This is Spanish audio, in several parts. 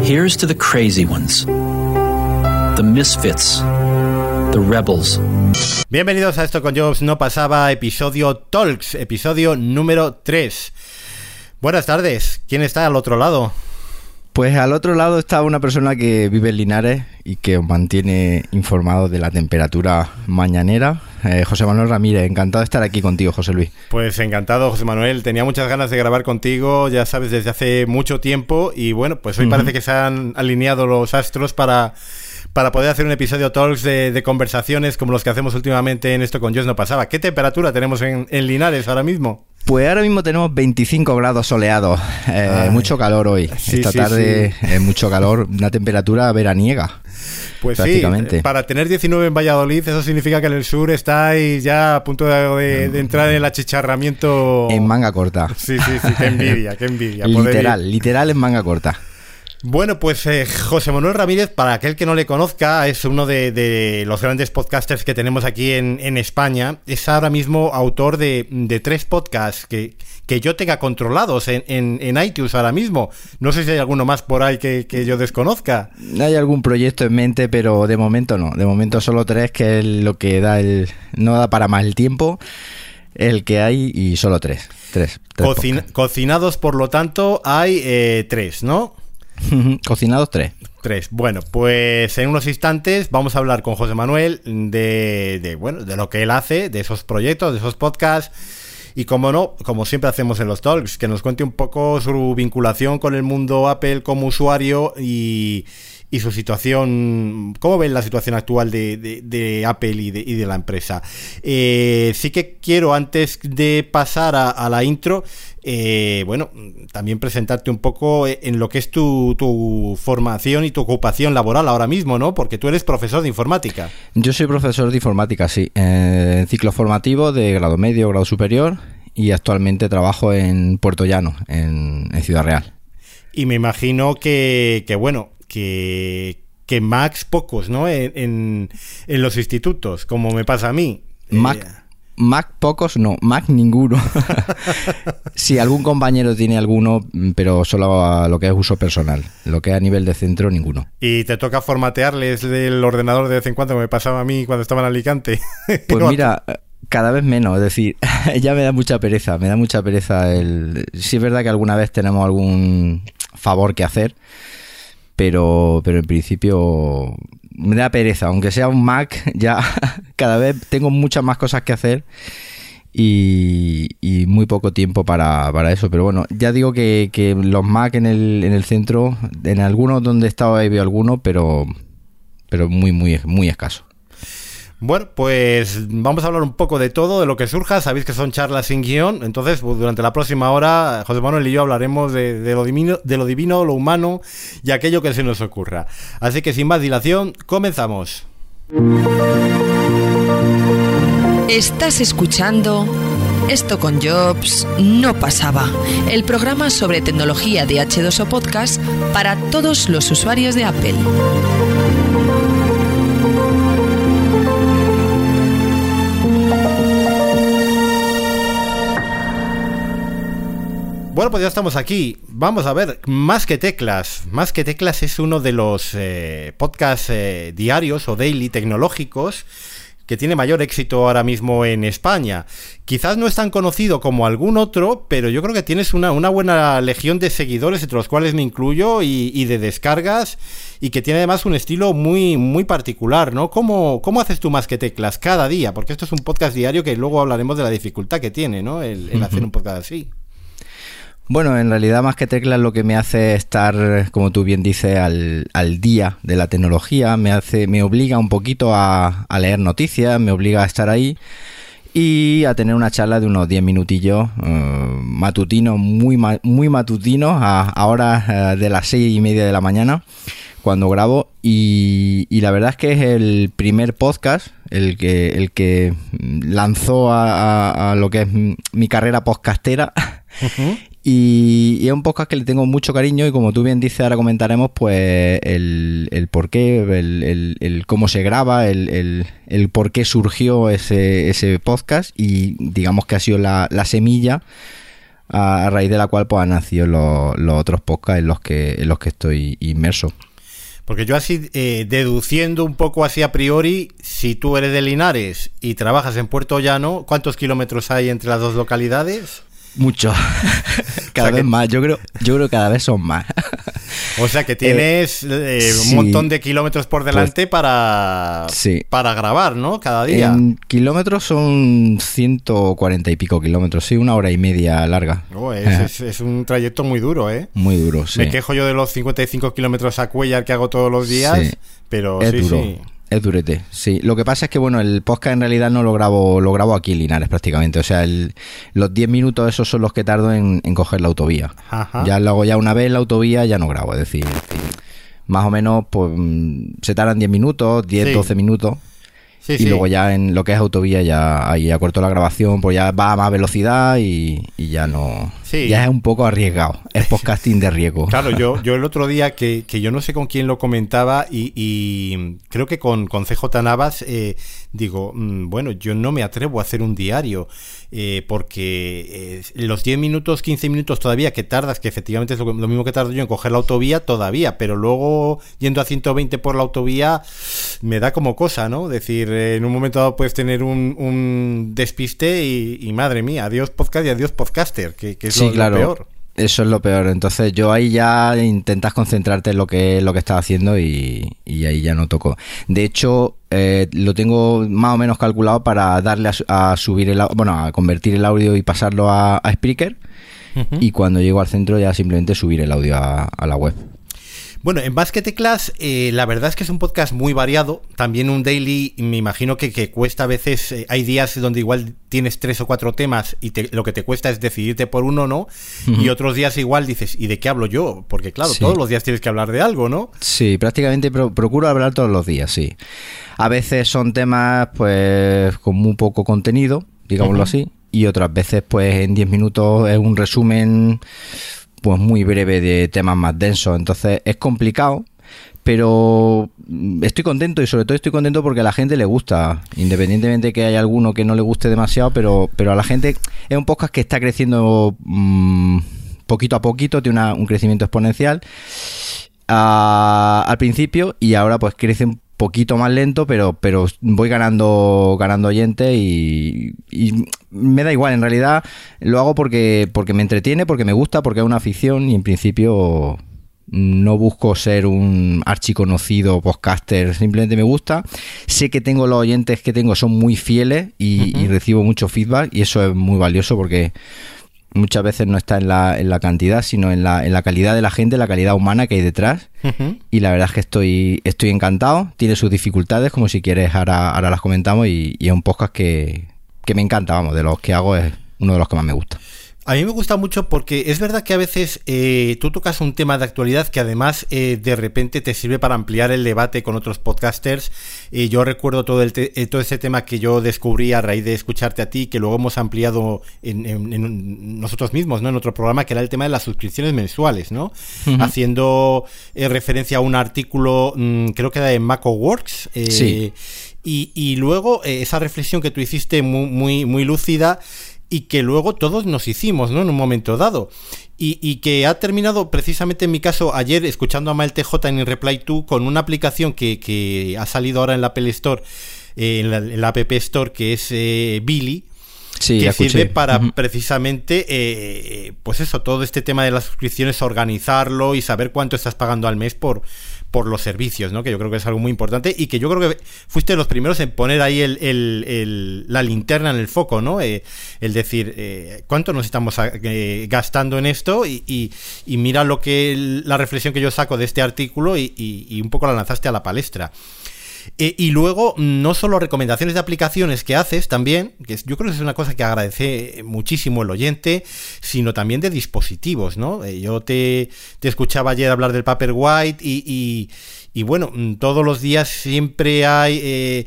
Here's to the crazy ones, the misfits, the rebels. Bienvenidos a Esto con Jobs No Pasaba, episodio Talks, episodio número 3. Buenas tardes, ¿quién está al otro lado? Pues al otro lado está una persona que vive en Linares y que os mantiene informados de la temperatura mañanera. José Manuel Ramírez, encantado de estar aquí contigo, José Luis. Pues encantado, José Manuel. Tenía muchas ganas de grabar contigo, ya sabes, desde hace mucho tiempo. Y bueno, pues hoy parece que se han alineado los astros para poder hacer un episodio Talks de conversaciones como los que hacemos últimamente en Esto con Jobs No Pasaba. ¿Qué temperatura tenemos en Linares ahora mismo? Pues ahora mismo tenemos 25 grados soleados, mucho calor hoy. Sí, esta tarde mucho calor, una temperatura veraniega. Pues sí, para tener 19 en Valladolid, eso significa que en el sur estáis ya a punto de entrar en el achicharramiento. En manga corta. Sí, qué envidia, qué envidia. Literal en manga corta. Bueno, pues José Manuel Ramírez, para aquel que no le conozca, es uno de los grandes podcasters que tenemos aquí en España. Es ahora mismo autor de 3 podcasts que yo tenga controlados en iTunes ahora mismo. No sé si hay alguno más por ahí que yo desconozca. Hay algún proyecto en mente, pero de momento no. De momento solo 3, que es lo que no da para más el tiempo. El que hay, y solo 3. Cocinados, por lo tanto, hay 3, ¿no? Cocinados 3. Bueno, pues en unos instantes vamos a hablar con José Manuel de lo que él hace, de esos proyectos, de esos podcasts. Y como no, como siempre hacemos en los Talks, que nos cuente un poco su vinculación con el mundo Apple como usuario y su situación, cómo ven la situación actual de Apple y de la empresa. Sí que quiero, antes de pasar a la intro, también presentarte un poco en lo que es tu formación y tu ocupación laboral ahora mismo, ¿no? Porque tú eres profesor de informática. Yo soy profesor de informática, sí, en ciclo formativo de grado medio, grado superior, y actualmente trabajo en Puerto Llano, en Ciudad Real. Y me imagino que Macs pocos, ¿no? En los institutos, como me pasa a mí. Mac pocos, no, Mac ninguno. Sí, algún compañero tiene alguno, pero solo a lo que es uso personal. Lo que es a nivel de centro, ninguno. ¿Y te toca formatearles el ordenador de vez en cuando, como me pasaba a mí cuando estaba en Alicante? Pues mira, cada vez menos, es decir, ya me da mucha pereza. Sí es verdad que alguna vez tenemos algún favor que hacer, pero en principio me da pereza, aunque sea un Mac, ya cada vez tengo muchas más cosas que hacer y muy poco tiempo para eso. Pero bueno, ya digo que los Mac en el centro, en algunos donde he estado ahí veo algunos, pero muy escaso. Bueno, pues vamos a hablar un poco de todo, de lo que surja. Sabéis que son charlas sin guión. Entonces, pues, durante la próxima hora, José Manuel y yo hablaremos de lo divino, lo humano y aquello que se nos ocurra. Así que sin más dilación, comenzamos. Estás escuchando Esto con Jobs No Pasaba, el programa sobre tecnología de H2O Podcast para todos los usuarios de Apple. Bueno, pues ya estamos aquí. Vamos a ver, Más que Teclas. Más que Teclas es uno de los podcasts diarios o daily tecnológicos que tiene mayor éxito ahora mismo en España. Quizás no es tan conocido como algún otro, pero yo creo que tienes una buena legión de seguidores, entre los cuales me incluyo, y de descargas, y que tiene además un estilo muy, muy particular, ¿no? ¿Cómo haces tú Más que Teclas cada día? Porque esto es un podcast diario que luego hablaremos de la dificultad que tiene, ¿no? El hacer un podcast así. Bueno, en realidad Más que Teclas lo que me hace estar, como tú bien dices, al día de la tecnología, me obliga un poquito a leer noticias, me obliga a estar ahí y a tener una charla de unos 10 minutillos matutinos, muy matutinos, a horas de las 6:30 de la mañana, cuando grabo, y la verdad es que es el primer podcast, el que lanzó a lo que es mi carrera podcastera. Uh-huh. Y es un podcast que le tengo mucho cariño, y como tú bien dices, ahora comentaremos pues el por qué, el cómo se graba, el por qué surgió ese podcast, y digamos que ha sido la semilla a raíz de la cual pues han nacido los otros podcasts en los que estoy inmerso. Porque yo así, deduciendo un poco así a priori, si tú eres de Linares y trabajas en Puerto Llano, ¿cuántos kilómetros hay entre las dos localidades? Mucho. Cada vez más. Yo creo que cada vez son más. O sea que tienes un montón de kilómetros por delante pues, para grabar, ¿no? Cada día. En kilómetros son 140 y pico kilómetros, sí, 1 hora y media larga. Oh, es un trayecto muy duro, ¿eh? Muy duro, sí. Me quejo yo de los 55 kilómetros a Cuéllar que hago todos los días, sí, pero es sí, duro. Sí. Es durete, sí. Lo que pasa es que, bueno, el podcast en realidad no lo grabo aquí en Linares prácticamente. O sea, los 10 minutos esos son los que tardo en coger la autovía. Ajá. Ya lo hago ya una vez en la autovía, ya no grabo. Es decir, más o menos, pues se tardan 10 minutos, 10, 12 minutos. Sí, y luego ya en lo que es autovía ya ahí ya corto la grabación, pues ya va a más velocidad y ya no... Sí. Ya es un poco arriesgado, es podcasting de riesgo. Claro, yo el otro día que yo no sé con quién lo comentaba y creo que con CJ Navas digo, bueno, yo no me atrevo a hacer un diario porque los 10 minutos, 15 minutos todavía que tardas, que efectivamente es lo mismo que tardo yo en coger la autovía todavía, pero luego yendo a 120 por la autovía me da como cosa, ¿no? Es decir, en un momento dado puedes tener un despiste y madre mía, adiós podcast y adiós podcaster, que es sí, claro, lo peor. Eso es lo peor. Entonces yo ahí ya intentas concentrarte en lo que estás haciendo y ahí ya no toco. De hecho, lo tengo más o menos calculado para darle a subir a convertir el audio y pasarlo a Spreaker. Uh-huh. Y cuando llego al centro ya simplemente subir el audio a la web. Bueno, en Más que Teclas, la verdad es que es un podcast muy variado. También un daily, me imagino que cuesta a veces. Hay días donde igual tienes 3 o 4 temas y lo que te cuesta es decidirte por uno, ¿no? Uh-huh. Y otros días igual dices, ¿y de qué hablo yo? Porque claro, sí, todos los días tienes que hablar de algo, ¿no? Sí, prácticamente procuro hablar todos los días, sí. A veces son temas pues con muy poco contenido, digámoslo uh-huh. así, y otras veces pues en 10 minutos es un resumen pues muy breve de temas más densos. Entonces es complicado, pero estoy contento y sobre todo estoy contento porque a la gente le gusta, independientemente de que haya alguno que no le guste demasiado, pero a la gente es un podcast que está creciendo poquito a poquito, tiene un crecimiento exponencial al principio y ahora pues crece un poquito más lento, pero voy ganando oyentes y me da igual, en realidad lo hago porque me entretiene, porque me gusta, porque es una afición y en principio no busco ser un archiconocido podcaster, simplemente me gusta. Sé que los oyentes que tengo son muy fieles y recibo mucho feedback y eso es muy valioso porque muchas veces no está en la cantidad, sino en la calidad de la gente, la calidad humana que hay detrás. Uh-huh. Y la verdad es que estoy encantado. Tiene sus dificultades, como si quieres ahora las comentamos, y es un podcast que me encanta, vamos, de los que hago es uno de los que más me gusta. A mí me gusta mucho porque es verdad que a veces tú tocas un tema de actualidad que además de repente te sirve para ampliar el debate con otros podcasters. Yo recuerdo todo ese tema que yo descubrí a raíz de escucharte a ti, que luego hemos ampliado en nosotros mismos, ¿no? En otro programa, que era el tema de las suscripciones mensuales, ¿no? Uh-huh. Haciendo referencia a un artículo, creo que era de MacOWorks. Sí. Y luego esa reflexión que tú hiciste muy, muy lúcida, y que luego todos nos hicimos, ¿no? En un momento dado. Y que ha terminado, precisamente en mi caso, ayer, escuchando a Mael TJ en Reply 2, con una aplicación que ha salido ahora en la Apple Store, en la App Store, que es Billy. Sí, que sirve para precisamente, pues eso, todo este tema de las suscripciones, organizarlo y saber cuánto estás pagando al mes por los servicios, ¿no? Que yo creo que es algo muy importante y que yo creo que fuiste de los primeros en poner ahí la linterna en el foco, ¿no? El decir, ¿cuánto nos estamos gastando en esto? Y mira la reflexión que yo saco de este artículo y un poco la lanzaste a la palestra. Y luego, no solo recomendaciones de aplicaciones que haces también, que yo creo que es una cosa que agradece muchísimo el oyente, sino también de dispositivos, ¿no? Yo te escuchaba ayer hablar del Paperwhite y bueno, todos los días siempre hay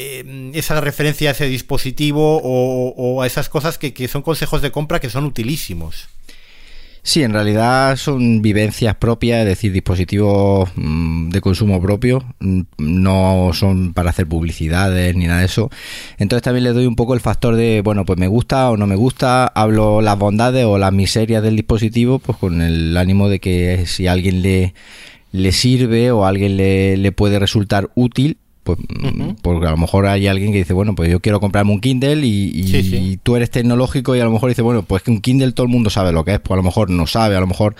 esa referencia a ese dispositivo o a esas cosas que son consejos de compra que son utilísimos. Sí, en realidad son vivencias propias, es decir, dispositivos de consumo propio, no son para hacer publicidades ni nada de eso. Entonces también le doy un poco el factor de, bueno, pues me gusta o no me gusta, hablo las bondades o las miserias del dispositivo, pues con el ánimo de que si a alguien le sirve o a alguien le puede resultar útil, pues porque a lo mejor hay alguien que dice, bueno, pues yo quiero comprarme un Kindle y tú eres tecnológico y a lo mejor dice, bueno, pues que un Kindle todo el mundo sabe lo que es, pues a lo mejor no sabe, a lo mejor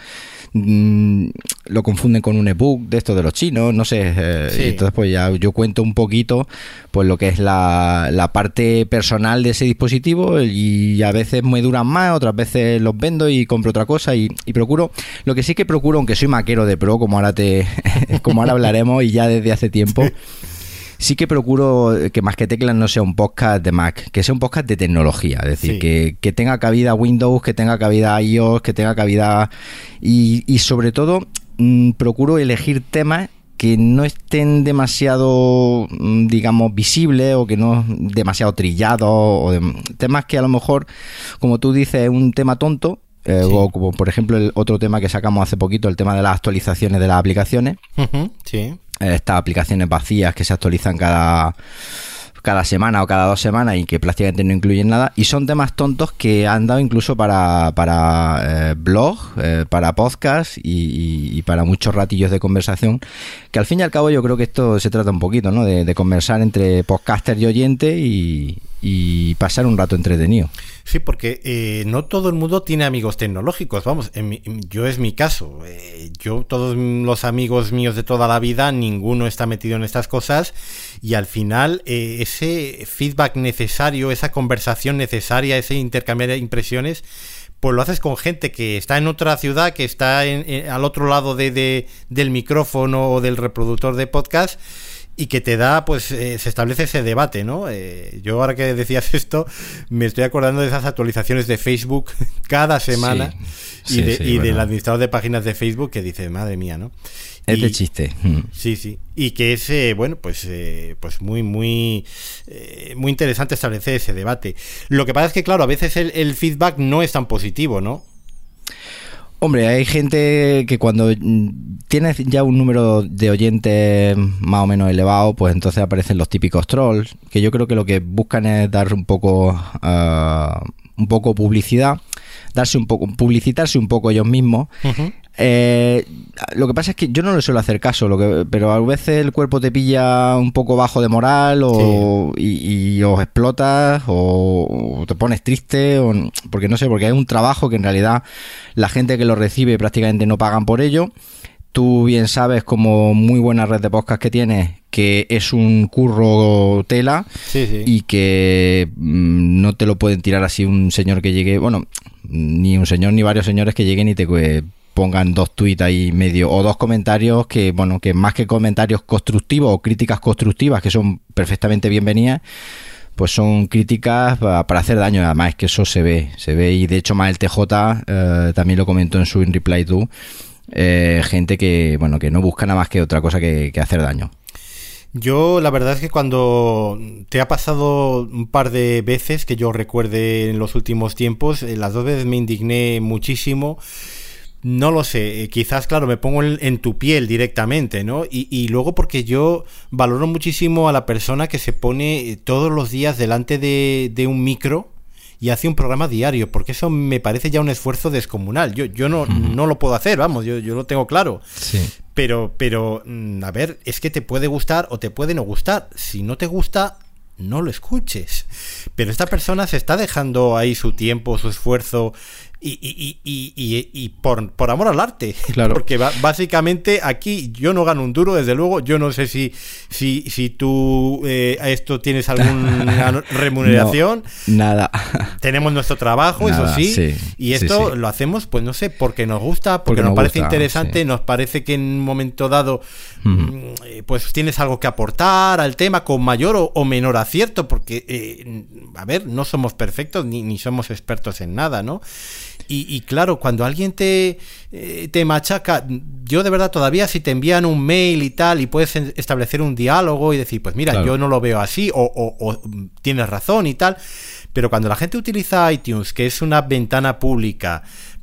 lo confunden con un ebook de estos de los chinos, no sé, y entonces pues ya yo cuento un poquito pues lo que es la parte personal de ese dispositivo y a veces me duran más, otras veces los vendo y compro otra cosa y procuro, lo que sí que procuro, aunque soy maquero de pro, como ahora hablaremos y ya desde hace tiempo, sí que procuro que Más que Teclas no sea un podcast de Mac, que sea un podcast de tecnología, es decir, que tenga cabida Windows, que tenga cabida iOS, que tenga cabida y sobre todo procuro elegir temas que no estén demasiado, digamos, visibles o que no demasiado trillados, o temas que a lo mejor, como tú dices, es un tema tonto. O como por ejemplo el otro tema que sacamos hace poquito, el tema de las actualizaciones de las aplicaciones. Estas aplicaciones vacías que se actualizan cada semana o cada 2 semanas y que prácticamente no incluyen nada, y son temas tontos que han dado incluso para blog, para podcast y para muchos ratillos de conversación, que al fin y al cabo yo creo que esto se trata un poquito, ¿no? De conversar entre podcaster y oyente y pasar un rato entretenido. Sí, porque no todo el mundo tiene amigos tecnológicos, vamos, yo es mi caso, yo todos los amigos míos de toda la vida, ninguno está metido en estas cosas y al final ese feedback necesario, esa conversación necesaria, ese intercambiar impresiones, pues lo haces con gente que está en otra ciudad, que está al otro lado del micrófono o del reproductor de podcast, y que te da, pues se establece ese debate, ¿no? Yo ahora que decías esto, me estoy acordando de esas actualizaciones de Facebook cada semana y del administrador de páginas de Facebook que dice, madre mía, ¿no? Es de chiste. Sí. Y que es, bueno, pues muy, muy, muy interesante establecer ese debate. Lo que pasa es que, claro, a veces el feedback no es tan positivo, ¿no? Hombre, hay gente que cuando tienes ya un número de oyentes más o menos elevado, pues entonces aparecen los típicos trolls, que yo creo que lo que buscan es dar un poco publicidad, publicitarse un poco ellos mismos. Lo que pasa es que yo no le suelo hacer caso, pero a veces el cuerpo te pilla un poco bajo de moral y os explotas o te pones triste porque no sé, porque hay un trabajo que en realidad la gente que lo recibe prácticamente no pagan por ello. Tú bien sabes, como muy buena red de podcast que tienes, que es un curro tela y que no te lo pueden tirar así un señor que llegue, bueno, ni un señor ni varios señores que lleguen y te pongan 2 tweets ahí medio o 2 comentarios que, bueno, que más que comentarios constructivos o críticas constructivas que son perfectamente bienvenidas, pues son críticas para hacer daño. Además es que eso se ve y de hecho más el TJ también lo comentó en su In Reply To, gente que, bueno, que no busca nada más que otra cosa que hacer daño. Yo la verdad es que cuando te ha pasado un par de veces que yo recuerde en los últimos tiempos, las 2 veces me indigné muchísimo. No lo sé, quizás, claro, me pongo en tu piel directamente, ¿no? Y luego porque yo valoro muchísimo a la persona que se pone todos los días delante de un micro y hace un programa diario, porque eso me parece ya un esfuerzo descomunal. Yo no lo puedo hacer, vamos, yo lo tengo claro. Sí. Pero, a ver, es que te puede gustar o te puede no gustar. Si no te gusta, no lo escuches. Pero esta persona se está dejando ahí su tiempo, su esfuerzo y por amor al arte. Claro. Porque básicamente aquí yo no gano un duro, desde luego. Yo no sé si tú a esto tienes alguna remuneración. No, nada. Tenemos nuestro trabajo, nada, eso sí. Y esto lo hacemos, pues no sé, porque nos gusta, porque nos parece interesante, nos parece que en un momento dado pues tienes algo que aportar al tema con mayor o menor acierto, porque a ver, no somos perfectos ni somos expertos en nada, ¿no? Y claro, cuando alguien te machaca, yo de verdad todavía si te envían un mail y tal y puedes establecer un diálogo y decir, pues mira, claro, yo no lo veo así o tienes razón y tal, pero cuando la gente utiliza iTunes, que es una ventana pública,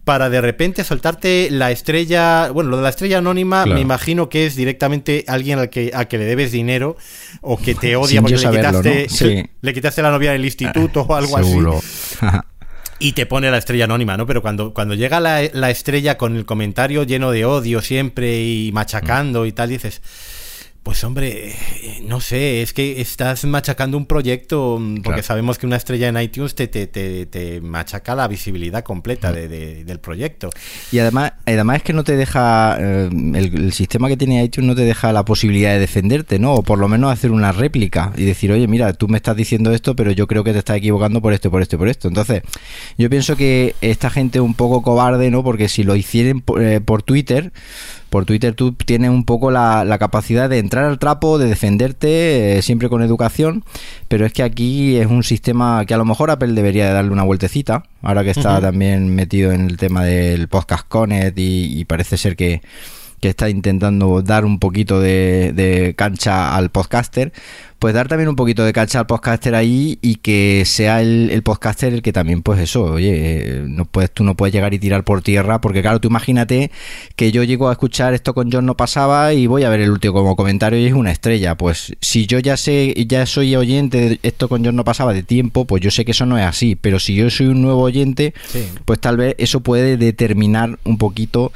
para de repente soltarte la estrella. Bueno, lo de la estrella anónima, claro, me imagino que es directamente alguien a que le debes dinero o que te odia porque le quitaste la novia del instituto o algo seguro. Así. Y te pone la estrella anónima, ¿no? Pero cuando llega la estrella con el comentario lleno de odio siempre y machacando y tal, dices, pues hombre, no sé, es que estás machacando un proyecto, porque claro, sabemos que una estrella en iTunes te machaca la visibilidad completa del proyecto. Y además es que no te deja, el sistema que tiene iTunes no te deja la posibilidad de defenderte, ¿no? O por lo menos hacer una réplica y decir, oye, mira, tú me estás diciendo esto, pero yo creo que te estás equivocando por esto, por esto, por esto. Entonces, yo pienso que esta gente es un poco cobarde, ¿no? Porque si lo hicieran por Twitter tú tienes un poco la capacidad de entrar al trapo, de defenderte, siempre con educación, pero es que aquí es un sistema que a lo mejor Apple debería de darle una vueltecita, ahora que está también metido en el tema del Podcast Connect y parece ser que está intentando dar un poquito de cancha al podcaster, pues dar también un poquito de cancha al podcaster ahí y que sea el podcaster el que también, pues eso, oye, tú no puedes llegar y tirar por tierra, porque claro, tú imagínate que yo llego a escuchar Esto con John no pasaba y voy a ver el último como comentario y es una estrella, pues si yo ya soy oyente de Esto con John no pasaba de tiempo, pues yo sé que eso no es así, pero si yo soy un nuevo oyente, sí, pues tal vez eso puede determinar un poquito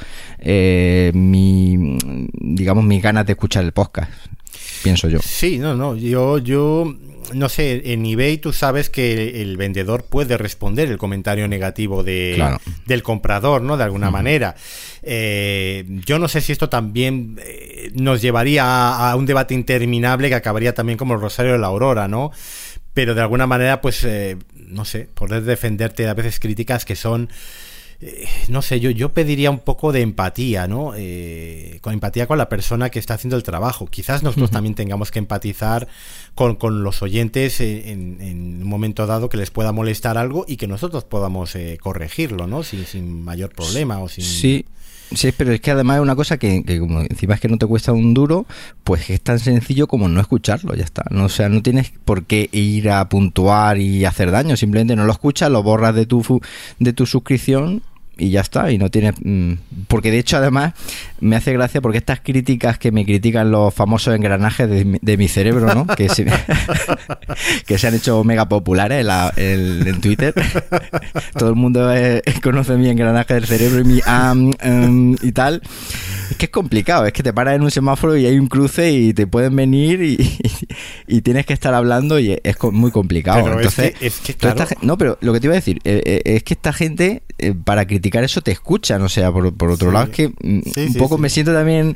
mis ganas de escuchar el podcast, pienso yo. Sí, yo no sé, en eBay tú sabes que el vendedor puede responder el comentario negativo claro, del comprador, ¿no? De alguna manera. Yo no sé si esto también nos llevaría a un debate interminable que acabaría también como el Rosario de la Aurora, ¿no? Pero de alguna manera, pues, no sé, poder defenderte a veces críticas que son... no sé, yo pediría un poco de empatía, ¿no? Con empatía con la persona que está haciendo el trabajo. Quizás nosotros también tengamos que empatizar con los oyentes en un momento dado que les pueda molestar algo y que nosotros podamos corregirlo, ¿no? Sin mayor problema o sin... Sí, pero es que además es una cosa que como encima es que no te cuesta un duro, pues es tan sencillo como no escucharlo, ya está. No, o sea, no tienes por qué ir a puntuar y hacer daño, simplemente no lo escuchas, lo borras de tu suscripción y ya está, y no tienes... Porque de hecho además me hace gracia porque estas críticas que me critican los famosos engranajes de mi cerebro, ¿no? Que se han hecho mega populares en Twitter. Todo el mundo conoce mi engranaje del cerebro y mi y tal. Es que es complicado, es que te paras en un semáforo y hay un cruce y te pueden venir y tienes que estar hablando y es muy complicado. Pero entonces, es que claro. No, pero lo que te iba a decir es que esta gente para criticar eso te escuchan, o sea, por otro lado es que un poco me siento también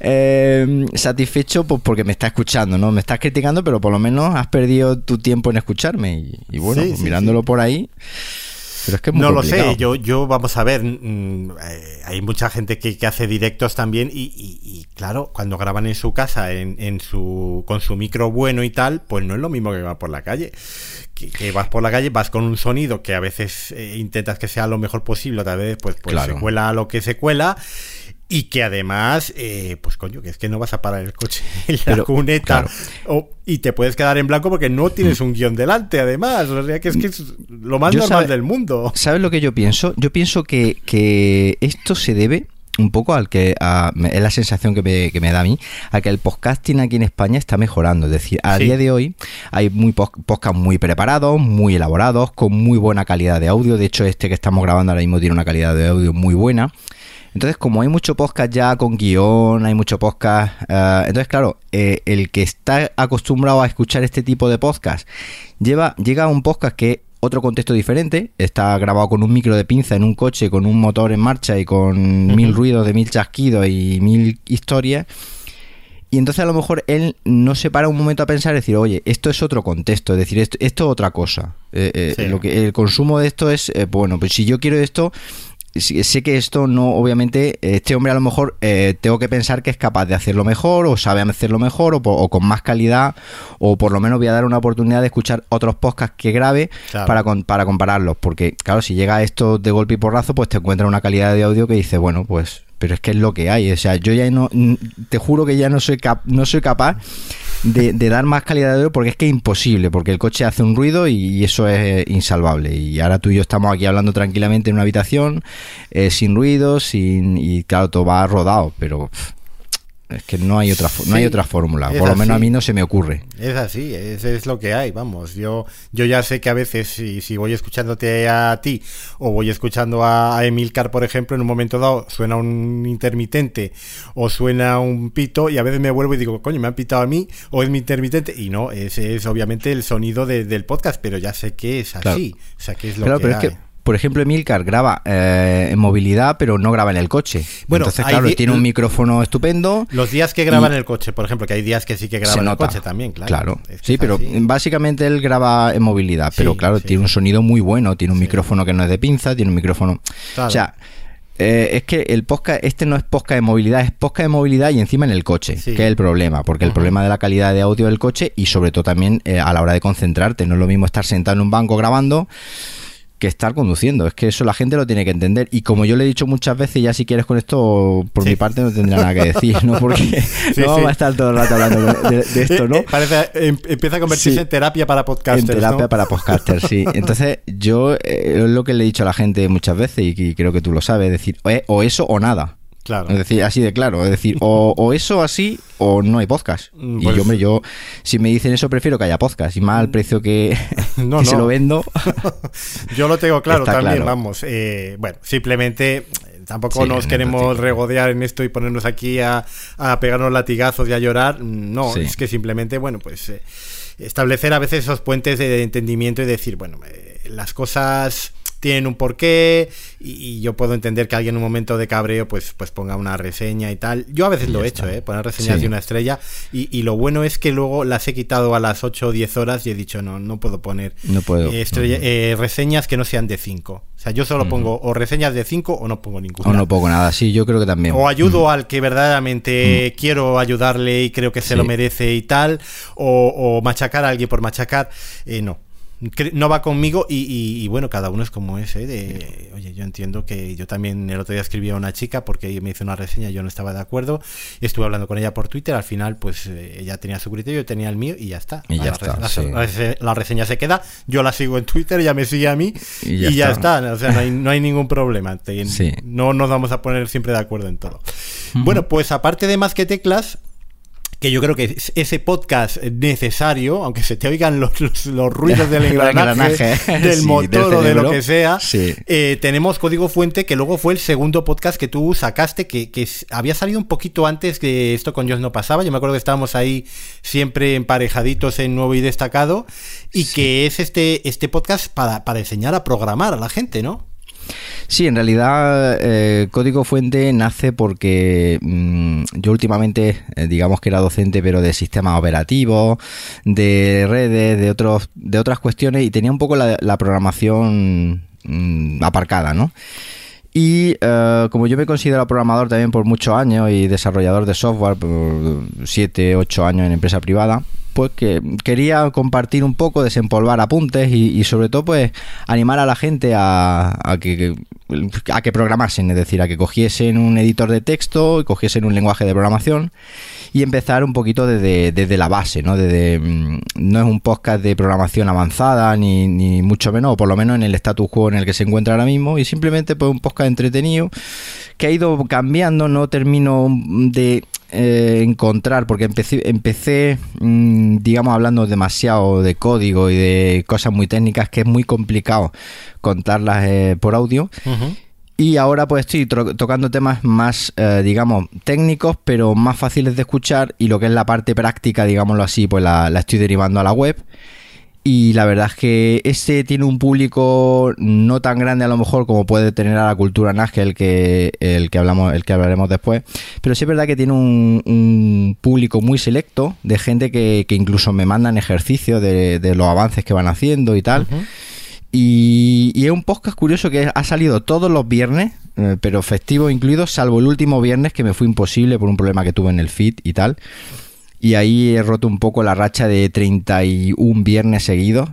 satisfecho pues, porque me está escuchando, ¿no? Me estás criticando, pero por lo menos has perdido tu tiempo en escucharme y bueno, pues mirándolo por ahí. Pero es que es muy complicado. Lo sé, yo vamos a ver, hay mucha gente que hace directos también y claro, cuando graban en su casa con su micro bueno y tal, pues no es lo mismo que va por la calle. Que vas por la calle, vas con un sonido que a veces intentas que sea lo mejor posible, otra vez pues claro, se cuela lo que se cuela. Y que además, pues coño, que es que no vas a parar el coche en la cuneta y te puedes quedar en blanco porque no tienes un guión delante, además. O sea, que es lo más normal del mundo. ¿Sabes lo que yo pienso? Yo pienso que esto se debe un poco es la sensación que me da a mí, a que el podcasting aquí en España está mejorando. Es decir, a día de hoy hay podcasts muy preparados, muy elaborados, con muy buena calidad de audio. De hecho, este que estamos grabando ahora mismo tiene una calidad de audio muy buena. Entonces, como hay mucho podcast ya con guión, hay mucho podcast... entonces, claro, el que está acostumbrado a escuchar este tipo de podcast llega a un podcast que es otro contexto diferente, está grabado con un micro de pinza en un coche, con un motor en marcha y con 1000 ruidos de 1000 chasquidos y 1000 historias. Y entonces a lo mejor él no se para un momento a pensar y decir, oye, esto es otro contexto, es decir, esto es otra cosa. El consumo de esto es, bueno, pues si yo quiero esto... Sé que esto no, obviamente, este hombre a lo mejor tengo que pensar que es capaz de hacerlo mejor o sabe hacerlo mejor o con más calidad, o por lo menos voy a dar una oportunidad de escuchar otros podcasts que grabe para compararlos, porque claro, si llega esto de golpe y porrazo, pues te encuentras una calidad de audio que dices, bueno, pues pero es que es lo que hay. O sea, yo ya no, te juro que ya no soy capaz de dar más calidad de audio, porque es que es imposible, porque el coche hace un ruido y eso es insalvable. Y ahora tú y yo estamos aquí hablando tranquilamente en una habitación, sin ruido, y claro, todo va rodado, pero es que no hay otra fórmula, por lo menos a mí no se me ocurre. Es así, es lo que hay, vamos. Yo ya sé que a veces si voy escuchándote a ti o voy escuchando a Emilcar, por ejemplo, en un momento dado suena un intermitente o suena un pito, y a veces me vuelvo y digo, coño, me han pitado a mí o es mi intermitente, y no, ese es obviamente el sonido del podcast, pero ya sé que es así, claro. O sea, que es lo que pero hay. Es que, por ejemplo, Emilcar graba en movilidad, pero no graba en el coche. Bueno, entonces, claro, tiene un micrófono estupendo. Los días que graba en el coche, por ejemplo, que hay días que sí que graba en el coche también, claro. Sí, pero básicamente él graba en movilidad, pero claro, tiene un sonido muy bueno, tiene un micrófono que no es de pinza, tiene un micrófono... Claro. O sea, es que el podcast, no es podcast de movilidad, es podcast de movilidad y encima en el coche, que es el problema, porque el problema de la calidad de audio del coche, y sobre todo también a la hora de concentrarte. No es lo mismo estar sentado en un banco grabando que estar conduciendo. Es que eso la gente lo tiene que entender, y como yo le he dicho muchas veces, ya si quieres con esto, por mi parte no tendrá nada que decir, ¿no? Porque no vamos a estar todo el rato hablando de esto, ¿no? Empieza a convertirse en terapia para podcasters, en terapia, ¿no? Para podcasters, sí. Entonces yo es lo que le he dicho a la gente muchas veces, y creo que tú lo sabes, es decir, o eso o nada. Claro. Es decir, así de claro, es decir, o eso así o no hay podcast. Pues, y yo si me dicen eso, prefiero que haya podcast, y más al precio que se lo vendo. Yo lo tengo claro también, claro. Vamos. Bueno, simplemente tampoco nos queremos regodear en esto y ponernos aquí a pegarnos latigazos y a llorar. No, es que simplemente, bueno, pues establecer a veces esos puentes de entendimiento y decir, bueno, las cosas tienen un porqué, y yo puedo entender que alguien en un momento de cabreo pues ponga una reseña y tal. Yo a veces lo he hecho, poner reseñas de una estrella, y lo bueno es que luego las he quitado a las 8 o 10 horas y he dicho no puedo poner reseñas que no sean de 5. O sea, yo solo pongo o reseñas de 5 o no pongo ninguna. O no pongo nada, sí, yo creo que también. O ayudo al que verdaderamente quiero ayudarle y creo que se lo merece y tal, o machacar a alguien por machacar, no va conmigo, y bueno, cada uno es como es, oye, yo entiendo que yo también el otro día escribí a una chica porque ella me hizo una reseña, yo no estaba de acuerdo, y estuve hablando con ella por Twitter. Al final pues ella tenía su criterio, yo tenía el mío, y ya está. La reseña se queda, yo la sigo en Twitter, ella me sigue a mí, y ya está. O sea, no hay ningún problema. No nos vamos a poner siempre de acuerdo en todo. Bueno, pues aparte de Más que Teclas, que yo creo que es ese podcast necesario, aunque se te oigan los ruidos del engranaje del motor o de lo que sea, tenemos Código Fuente, que luego fue el segundo podcast que tú sacaste, que había salido un poquito antes que Esto con Jobs no pasaba. Yo me acuerdo que estábamos ahí siempre emparejaditos en Nuevo y Destacado, y que es este podcast para enseñar a programar a la gente, ¿no? Sí, en realidad Código Fuente nace porque yo últimamente, digamos que era docente, pero de sistemas operativos, de redes, de otras cuestiones, y tenía un poco la programación aparcada, ¿no? Y como yo me considero programador también por muchos años y desarrollador de software por 7, 8 años en empresa privada, pues que quería compartir un poco, desempolvar apuntes y sobre todo pues animar a la gente a que programasen, es decir, a que cogiesen un editor de texto y cogiesen un lenguaje de programación y empezar un poquito desde la base, ¿no? No es un podcast de programación avanzada ni mucho menos, o por lo menos en el status quo en el que se encuentra ahora mismo, y simplemente pues un podcast entretenido que ha ido cambiando. No termino de encontrar, porque empecé digamos hablando demasiado de código y de cosas muy técnicas que es muy complicado contarlas por audio. Y ahora pues estoy tocando temas más digamos técnicos, pero más fáciles de escuchar, y lo que es la parte práctica, digámoslo así, pues la estoy derivando a la web. Y la verdad es que este tiene un público no tan grande a lo mejor como puede tener a la Cultura NAS, el que hablaremos después, pero sí es verdad que tiene un público muy selecto de gente que incluso me mandan ejercicios de los avances que van haciendo y tal. Y es un podcast curioso que ha salido todos los viernes, pero festivos incluidos, salvo el último viernes, que me fue imposible por un problema que tuve en el feed y tal. Y ahí he roto un poco la racha de 31 viernes seguidos,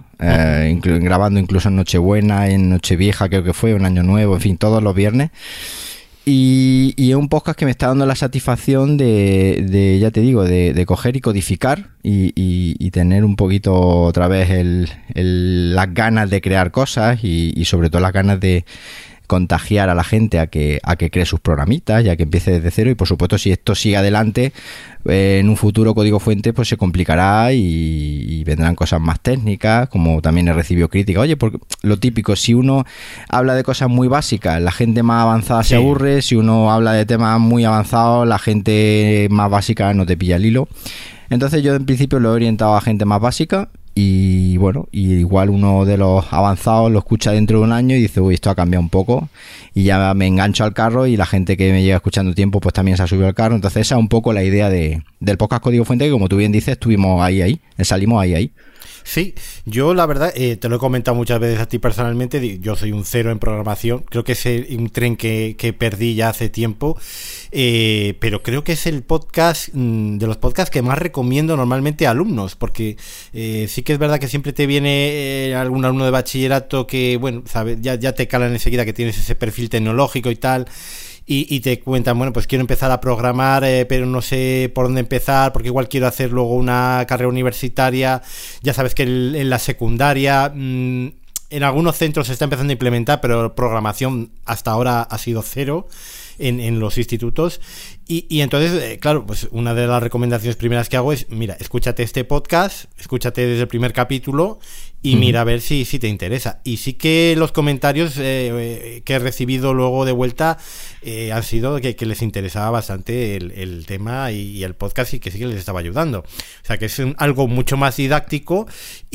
grabando incluso en Nochebuena, en Nochevieja creo que fue, un Año Nuevo, en fin, todos los viernes. Y es un podcast que me está dando la satisfacción ya te digo, de coger y codificar y tener un poquito otra vez las ganas de crear cosas y sobre todo las ganas de contagiar a la gente a que cree sus programitas, ya que empiece desde cero. Y por supuesto, si esto sigue adelante, en un futuro Código Fuente pues se complicará y vendrán cosas más técnicas, como también he recibido críticas. Oye, porque lo típico, si uno habla de cosas muy básicas, la gente más avanzada se aburre. Si uno habla de temas muy avanzados, la gente más básica no te pilla el hilo. Entonces yo en principio lo he orientado a gente más básica. Y bueno, y igual uno de los avanzados lo escucha dentro de un año y dice, uy, esto ha cambiado un poco, y ya me engancho al carro, y la gente que me lleva escuchando tiempo pues también se ha subido al carro. Entonces esa es un poco la idea del podcast Código Fuente, que como tú bien dices, estuvimos salimos ahí. Sí, yo la verdad, te lo he comentado muchas veces a ti personalmente, yo soy un cero en programación, creo que es un tren que perdí ya hace tiempo, pero creo que es el podcast, de los podcasts que más recomiendo normalmente a alumnos, porque sí que es verdad que siempre te viene algún alumno de bachillerato que, bueno, sabes, ya te calan enseguida que tienes ese perfil tecnológico y tal, y te cuentan, bueno, pues quiero empezar a programar, pero no sé por dónde empezar, porque igual quiero hacer luego una carrera universitaria. Ya sabes que en la secundaria, en algunos centros se está empezando a implementar, pero programación hasta ahora ha sido cero en los institutos. Y entonces, claro, pues una de las recomendaciones primeras que hago es, mira, escúchate este podcast, escúchate desde el primer capítulo y mira a ver si te interesa. Y sí que los comentarios que he recibido luego de vuelta han sido que les interesaba bastante el tema y el podcast, y que sí que les estaba ayudando. O sea, que es algo mucho más didáctico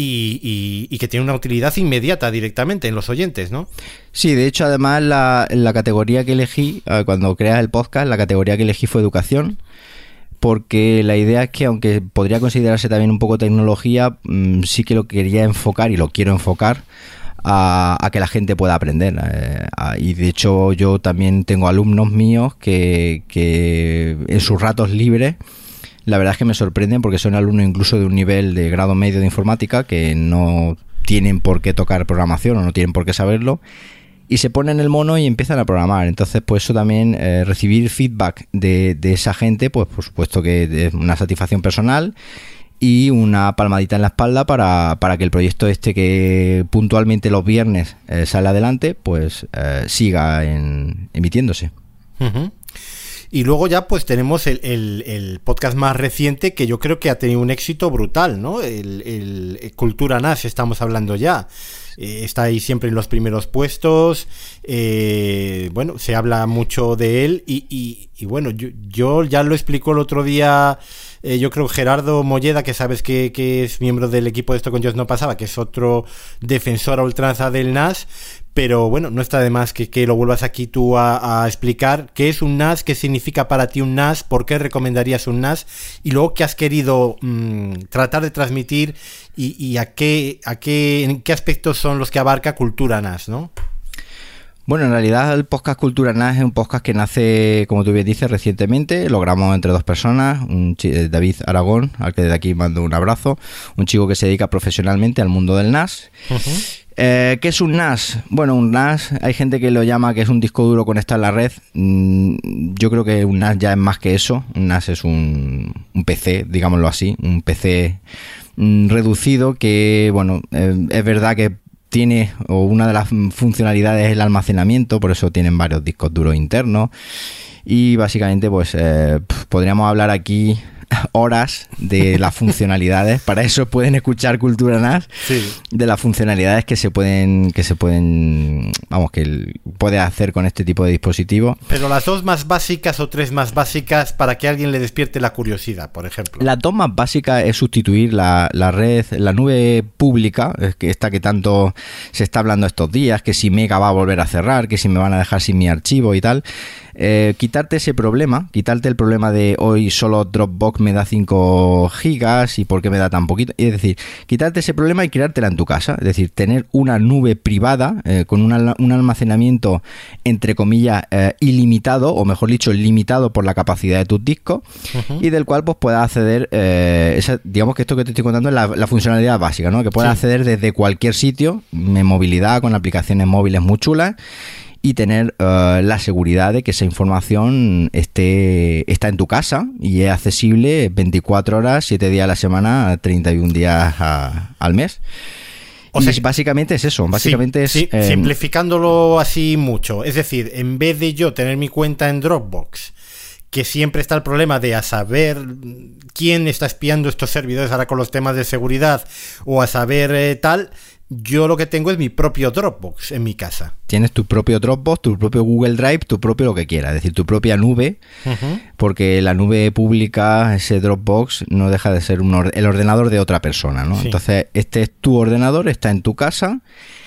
y que tiene una utilidad inmediata directamente en los oyentes, ¿no? Sí, de hecho, además la categoría que elegí, cuando creas el podcast, la categoría que elegí fue educación, porque la idea es que, aunque podría considerarse también un poco tecnología, sí que lo quería enfocar y lo quiero enfocar a que la gente pueda aprender. Y de hecho yo también tengo alumnos míos que en sus ratos libres, la verdad es que me sorprenden, porque son alumnos incluso de un nivel de grado medio de informática, que no tienen por qué tocar programación o no tienen por qué saberlo, y se ponen el mono y empiezan a programar. Entonces, pues eso también, recibir feedback de esa gente, pues por supuesto que es una satisfacción personal y una palmadita en la espalda para que el proyecto este, que puntualmente los viernes sale adelante, pues siga emitiéndose. Uh-huh. Y luego ya pues tenemos el podcast más reciente, que yo creo que ha tenido un éxito brutal, ¿no? El Cultura NAS, estamos hablando ya. Está ahí siempre en los primeros puestos. Bueno, se habla mucho de él y bueno, yo ya lo explicó el otro día, yo creo Gerardo Molleda, que sabes que es miembro del equipo de Esto con Jobs No Pasaba, que es otro defensor a ultranza del NAS. Pero bueno, no está de más que lo vuelvas aquí tú a explicar qué es un NAS, qué significa para ti un NAS, por qué recomendarías un NAS, y luego qué has querido tratar de transmitir y en qué aspectos son los que abarca Cultura NAS, ¿no? Bueno, en realidad el podcast Cultura NAS es un podcast que nace, como tú bien dices, recientemente. Lo grabamos entre dos personas, David Aragón, al que desde aquí mando un abrazo, un chico que se dedica profesionalmente al mundo del NAS. Uh-huh. ¿Qué es un NAS? Bueno, un NAS, hay gente que lo llama que es un disco duro conectado a la red. Yo creo que un NAS ya es más que eso. Un NAS es un PC, digámoslo así, un PC reducido que, bueno, es verdad que tiene, o una de las funcionalidades es el almacenamiento, por eso tienen varios discos duros internos, y básicamente pues podríamos hablar aquí horas de las funcionalidades. Para eso pueden escuchar Cultura NAS, sí, de las funcionalidades que se pueden vamos, que puede hacer con este tipo de dispositivos. Pero las dos más básicas o tres más básicas, para que alguien le despierte la curiosidad, por ejemplo. Las dos más básicas es sustituir la red, la nube pública, que esta que tanto se está hablando estos días, que si Mega va a volver a cerrar, que si me van a dejar sin mi archivo y tal. Quitarte ese problema, quitarte el problema de hoy solo Dropbox me da 5 gigas y por qué me da tan poquito. Es decir, quitarte ese problema y creártela en tu casa. Es decir, tener una nube privada con un almacenamiento, entre comillas, ilimitado, o mejor dicho, limitado por la capacidad de tus discos, uh-huh, y del cual pues puedas acceder, digamos que esto que te estoy contando es la funcionalidad básica, ¿no? Que puedas acceder desde cualquier sitio, en movilidad, con aplicaciones móviles muy chulas. y tener la seguridad de que esa información está en tu casa y es accesible 24 horas, 7 días a la semana, 31 días al mes. O sea, básicamente es eso. Básicamente simplificándolo así mucho. Es decir, en vez de yo tener mi cuenta en Dropbox, que siempre está el problema de a saber quién está espiando estos servidores ahora con los temas de seguridad, o a saber tal, yo lo que tengo es mi propio Dropbox en mi casa. Tienes tu propio Dropbox, tu propio Google Drive, tu propio lo que quieras, es decir, tu propia nube, porque la nube pública, ese Dropbox, no deja de ser el ordenador de otra persona, ¿no? Sí. Entonces, este es tu ordenador, está en tu casa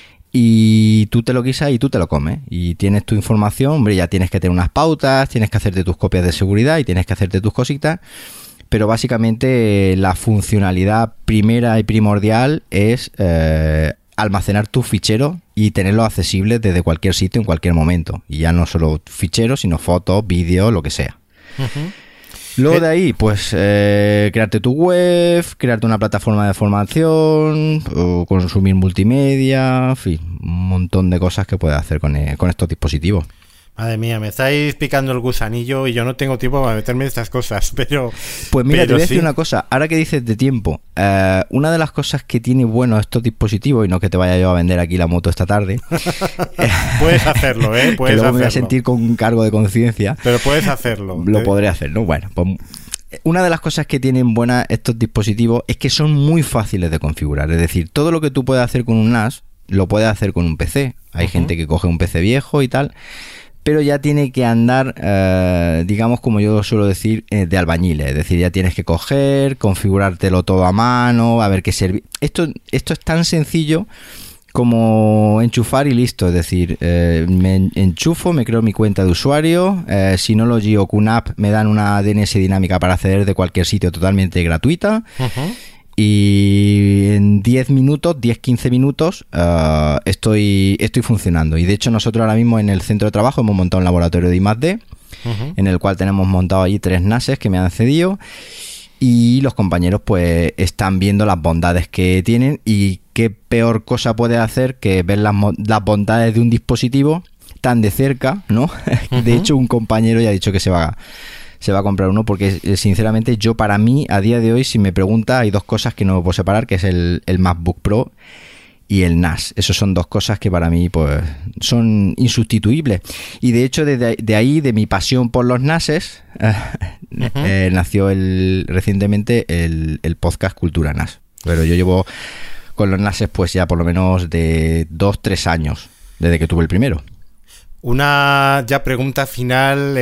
y tú te lo guisas y tú te lo comes. Y tienes tu información, hombre, ya tienes que tener unas pautas, tienes que hacerte tus copias de seguridad y tienes que hacerte tus cositas. Pero básicamente la funcionalidad primera y primordial es almacenar tus ficheros y tenerlos accesibles desde cualquier sitio en cualquier momento. Y ya no solo ficheros, sino fotos, vídeos, lo que sea. Luego de ahí, pues crearte tu web, crearte una plataforma de formación, o consumir multimedia, en fin, un montón de cosas que puedes hacer con estos dispositivos. Madre mía, me estáis picando el gusanillo y yo no tengo tiempo para meterme en estas cosas, pero... Pues mira, te voy a decir una cosa, ahora que dices de tiempo, una de las cosas que tiene bueno estos dispositivos, y no que te vaya yo a vender aquí la moto esta tarde... puedes hacerlo, puedes que luego hacerlo. Me voy a sentir con un cargo de conciencia. Pero puedes hacerlo. Lo podré hacer, ¿no? Bueno, pues... Una de las cosas que tienen buenas estos dispositivos es que son muy fáciles de configurar, es decir, todo lo que tú puedes hacer con un NAS, lo puedes hacer con un PC. Hay gente que coge un PC viejo y tal... Pero ya tiene que andar, digamos, como yo suelo decir, de albañiles. Es decir, ya tienes que coger, configurártelo todo a mano, a ver qué servir. Esto es tan sencillo como enchufar y listo. Es decir, me enchufo, me creo mi cuenta de usuario. Si no lo llevo con una app, me dan una DNS dinámica para acceder de cualquier sitio totalmente gratuita. Y en 10-15 minutos estoy funcionando. Y de hecho nosotros ahora mismo en el centro de trabajo hemos montado un laboratorio de I+D, en el cual tenemos montado allí 3 NASes que me han cedido, y los compañeros pues están viendo las bondades que tienen. Y qué peor cosa puede hacer que ver las bondades de un dispositivo tan de cerca, ¿no? De hecho, un compañero ya ha dicho que se va a comprar uno, porque sinceramente yo, para mí, a día de hoy, si me pregunta, hay dos cosas que no puedo separar, que es el MacBook Pro y el NAS. Esos son dos cosas que para mí pues son insustituibles. Y de hecho, de ahí, de mi pasión por los NASes, nació recientemente el podcast Cultura NAS. Pero yo llevo con los NASes pues ya por lo menos de 2-3 años, desde que tuve el primero. Una ya pregunta final,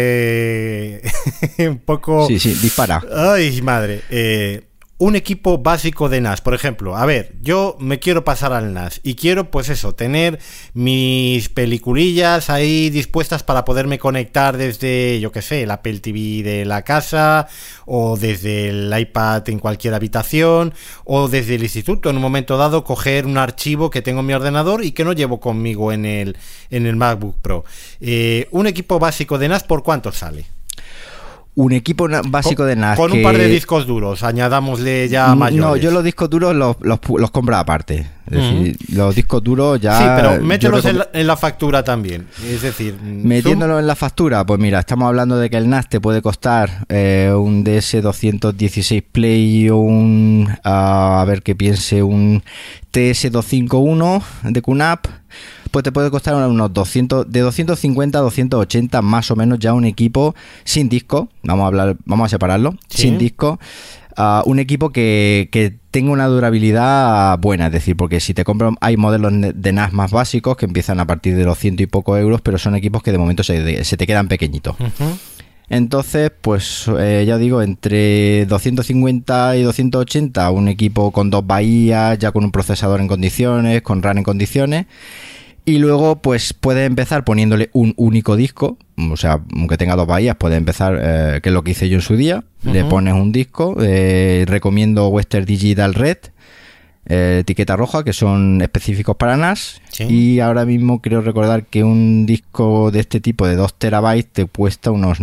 un poco... Sí, dispara. Ay, madre. Un equipo básico de NAS, por ejemplo. A ver, yo me quiero pasar al NAS y quiero, pues eso, tener mis peliculillas ahí dispuestas para poderme conectar desde, yo qué sé, el Apple TV de la casa, o desde el iPad en cualquier habitación, o desde el instituto, en un momento dado, coger un archivo que tengo en mi ordenador y que no llevo conmigo en el MacBook Pro. Un equipo básico de NAS, ¿por cuánto sale? Un equipo básico de NAS con un par de discos duros, añadámosle ya mayores. No, yo los discos duros los compro aparte. Es decir, los discos duros ya... Sí, pero mételos en la factura también. Es decir... Metiéndolo en la factura, pues mira, estamos hablando de que el NAS te puede costar un DS216 Play o un... a ver qué piense, un TS251 de QNAP. Pues te puede costar unos 250 a 280 más o menos ya un equipo sin disco. Vamos a separarlo. ¿Sí? Sin disco. Un equipo que tenga una durabilidad buena, es decir, porque si te compras, hay modelos de NAS más básicos que empiezan a partir de los 100 y poco euros, pero son equipos que de momento se te quedan pequeñitos. Entonces, pues ya digo, entre 250 y 280, un equipo con 2 bahías, ya con un procesador en condiciones, con RAM en condiciones. Y luego pues puedes empezar poniéndole un único disco, o sea, aunque tenga 2 bahías, puedes empezar, que es lo que hice yo en su día. Le pones un disco, recomiendo Western Digital Red, etiqueta roja, que son específicos para NAS. Sí. Y ahora mismo creo recordar que un disco de este tipo de 2 terabytes te cuesta unos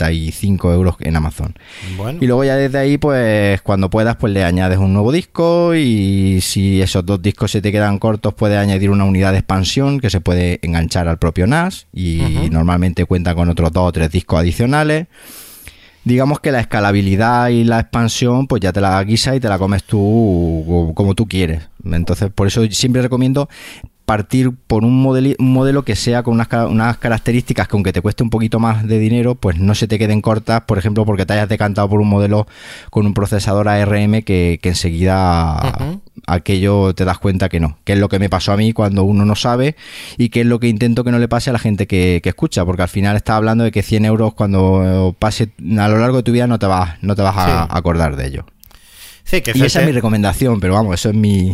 95 euros en Amazon. Bueno. Y luego ya desde ahí, pues cuando puedas, pues le añades un nuevo disco, y si esos 2 discos se te quedan cortos, puedes añadir una unidad de expansión que se puede enganchar al propio NAS, y normalmente cuenta con otros 2 o 3 discos adicionales. Digamos que la escalabilidad y la expansión pues ya te la guisas y te la comes tú como tú quieres. Entonces, por eso siempre recomiendo partir por un modelo que sea con unas características que, aunque te cueste un poquito más de dinero, pues no se te queden cortas, por ejemplo, porque te hayas decantado por un modelo con un procesador ARM que enseguida aquello te das cuenta que no, que es lo que me pasó a mí cuando uno no sabe, y que es lo que intento que no le pase a la gente que escucha, porque al final estás hablando de que 100 euros cuando pase a lo largo de tu vida no te vas a acordar de ello. Sí, que y esa es mi recomendación, pero vamos, eso es mi...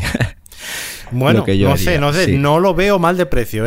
Bueno, no sé, sí. No lo veo mal de precio,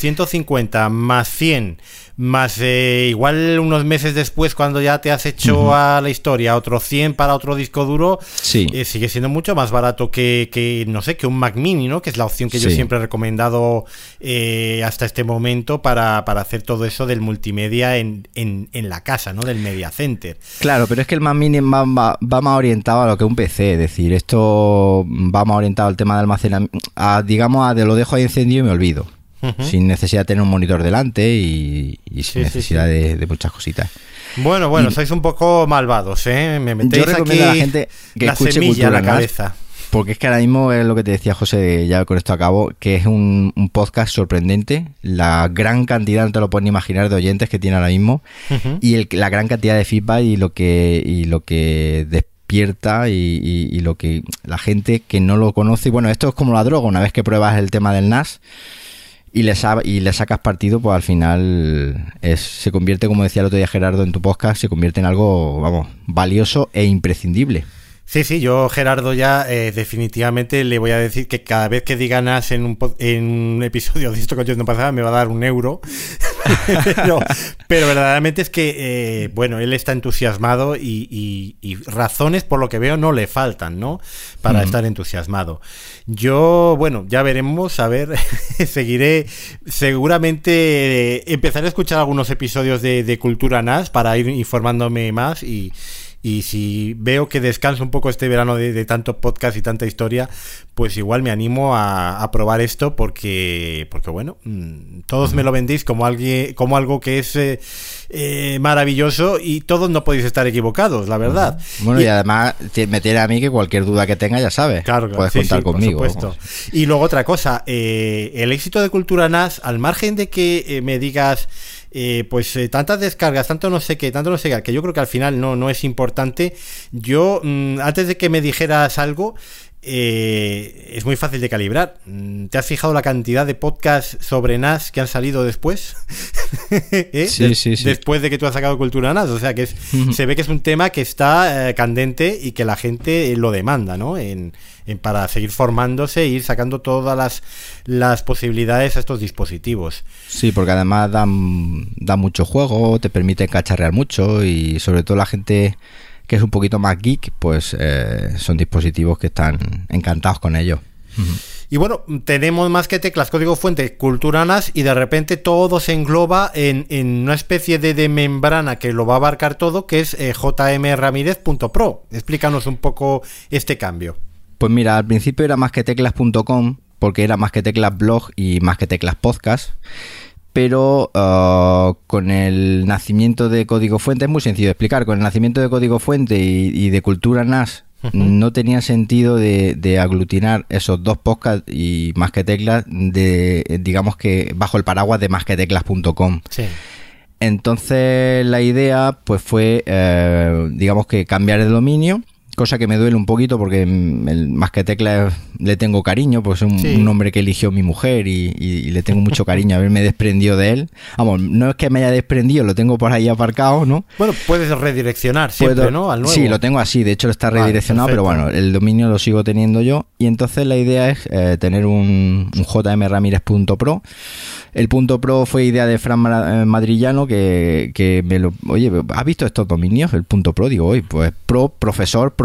250 más 100 más igual unos meses después, cuando ya te has hecho a la historia otro 100 para otro disco duro, sí. Sigue siendo mucho más barato que no sé, que un Mac Mini, ¿no? Que es la opción que yo siempre he recomendado hasta este momento para hacer todo eso del multimedia en la casa, ¿no? Del Media Center. Claro, pero es que el Mac Mini va más orientado a lo que un PC, es decir, esto va más orientado al tema de almacenamiento, digamos, de lo dejo ahí encendido y me olvido. Sin necesidad de tener un monitor delante y sin necesidad de muchas cositas. Bueno, sois un poco malvados, ¿eh? Me metéis yo recomiendo aquí a la gente que la escuche semilla en la Cultura cabeza. NAS, porque es que ahora mismo es lo que te decía José, ya con esto acabo, que es un podcast sorprendente, la gran cantidad, no te lo puedes ni imaginar, de oyentes que tiene ahora mismo, y la gran cantidad de feedback y lo que despierta y lo que la gente que no lo conoce. Y bueno, esto es como la droga, una vez que pruebas el tema del NAS y le sacas partido, pues al final se convierte, como decía el otro día Gerardo en tu podcast, se convierte en algo, vamos, valioso e imprescindible. Sí, yo Gerardo ya definitivamente le voy a decir que cada vez que diga NAS en un episodio de esto que yo no pasaba me va a dar €1. pero verdaderamente es que, bueno, él está entusiasmado y razones, por lo que veo, no le faltan, ¿no? Para estar entusiasmado. Bueno, ya veremos, a ver, seguiré, seguramente empezaré a escuchar algunos episodios de Cultura NAS para ir informándome más y si veo que descanso un poco este verano de tanto podcast y tanta historia, pues igual me animo a probar esto porque bueno, todos me lo vendéis como algo que es maravilloso, y todos no podéis estar equivocados, la verdad. Bueno, y además me tiene a mí que cualquier duda que tenga, ya sabes, claro, puedes contar conmigo. Por supuesto. Y luego otra cosa, el éxito de Cultura NAS, al margen de que me digas tantas descargas, tanto no sé qué, que yo creo que al final no es importante. Yo, antes de que me dijeras algo, es muy fácil de calibrar. ¿Te has fijado la cantidad de podcasts sobre NAS que han salido después? Sí. Después de que tú has sacado Cultura NAS. O sea que se ve que es un tema que está candente y que la gente lo demanda, ¿no? Para seguir formándose e ir sacando todas las posibilidades a estos dispositivos. Sí, porque además da mucho juego, te permite cacharrear mucho, y sobre todo la gente que es un poquito más geek, pues son dispositivos que están encantados con ellos. Y bueno, tenemos más que teclas, código fuente, Cultura NAS, y de repente todo se engloba en una especie de membrana que lo va a abarcar todo, que es jmramirez.pro. Explícanos un poco este cambio. Pues mira, al principio era masqueteclas.com, porque era Más que Teclas blog y Más que Teclas podcast, pero con el nacimiento de Código Fuente, es muy sencillo de explicar, con el nacimiento de Código Fuente y de Cultura NAS, no tenía sentido de aglutinar esos dos podcasts y Más que Teclas, digamos que bajo el paraguas de masqueteclas.com. Sí. Entonces la idea pues fue, digamos que cambiar el dominio, cosa que me duele un poquito porque el Más que Teclas le tengo cariño, pues es un nombre que eligió mi mujer y le tengo mucho cariño, haberme desprendido de él. Vamos, no es que me haya desprendido, lo tengo por ahí aparcado, ¿no? Bueno, puedes redireccionar siempre, ¿no? Al nuevo. Sí, lo tengo así, de hecho está redireccionado, pero bueno, el dominio lo sigo teniendo yo, y entonces la idea es tener un jmramirez.pro. El .pro fue idea de Fran Madrillano, que me lo... Oye, ¿has visto estos dominios? El .pro, digo, pues pro, profesor,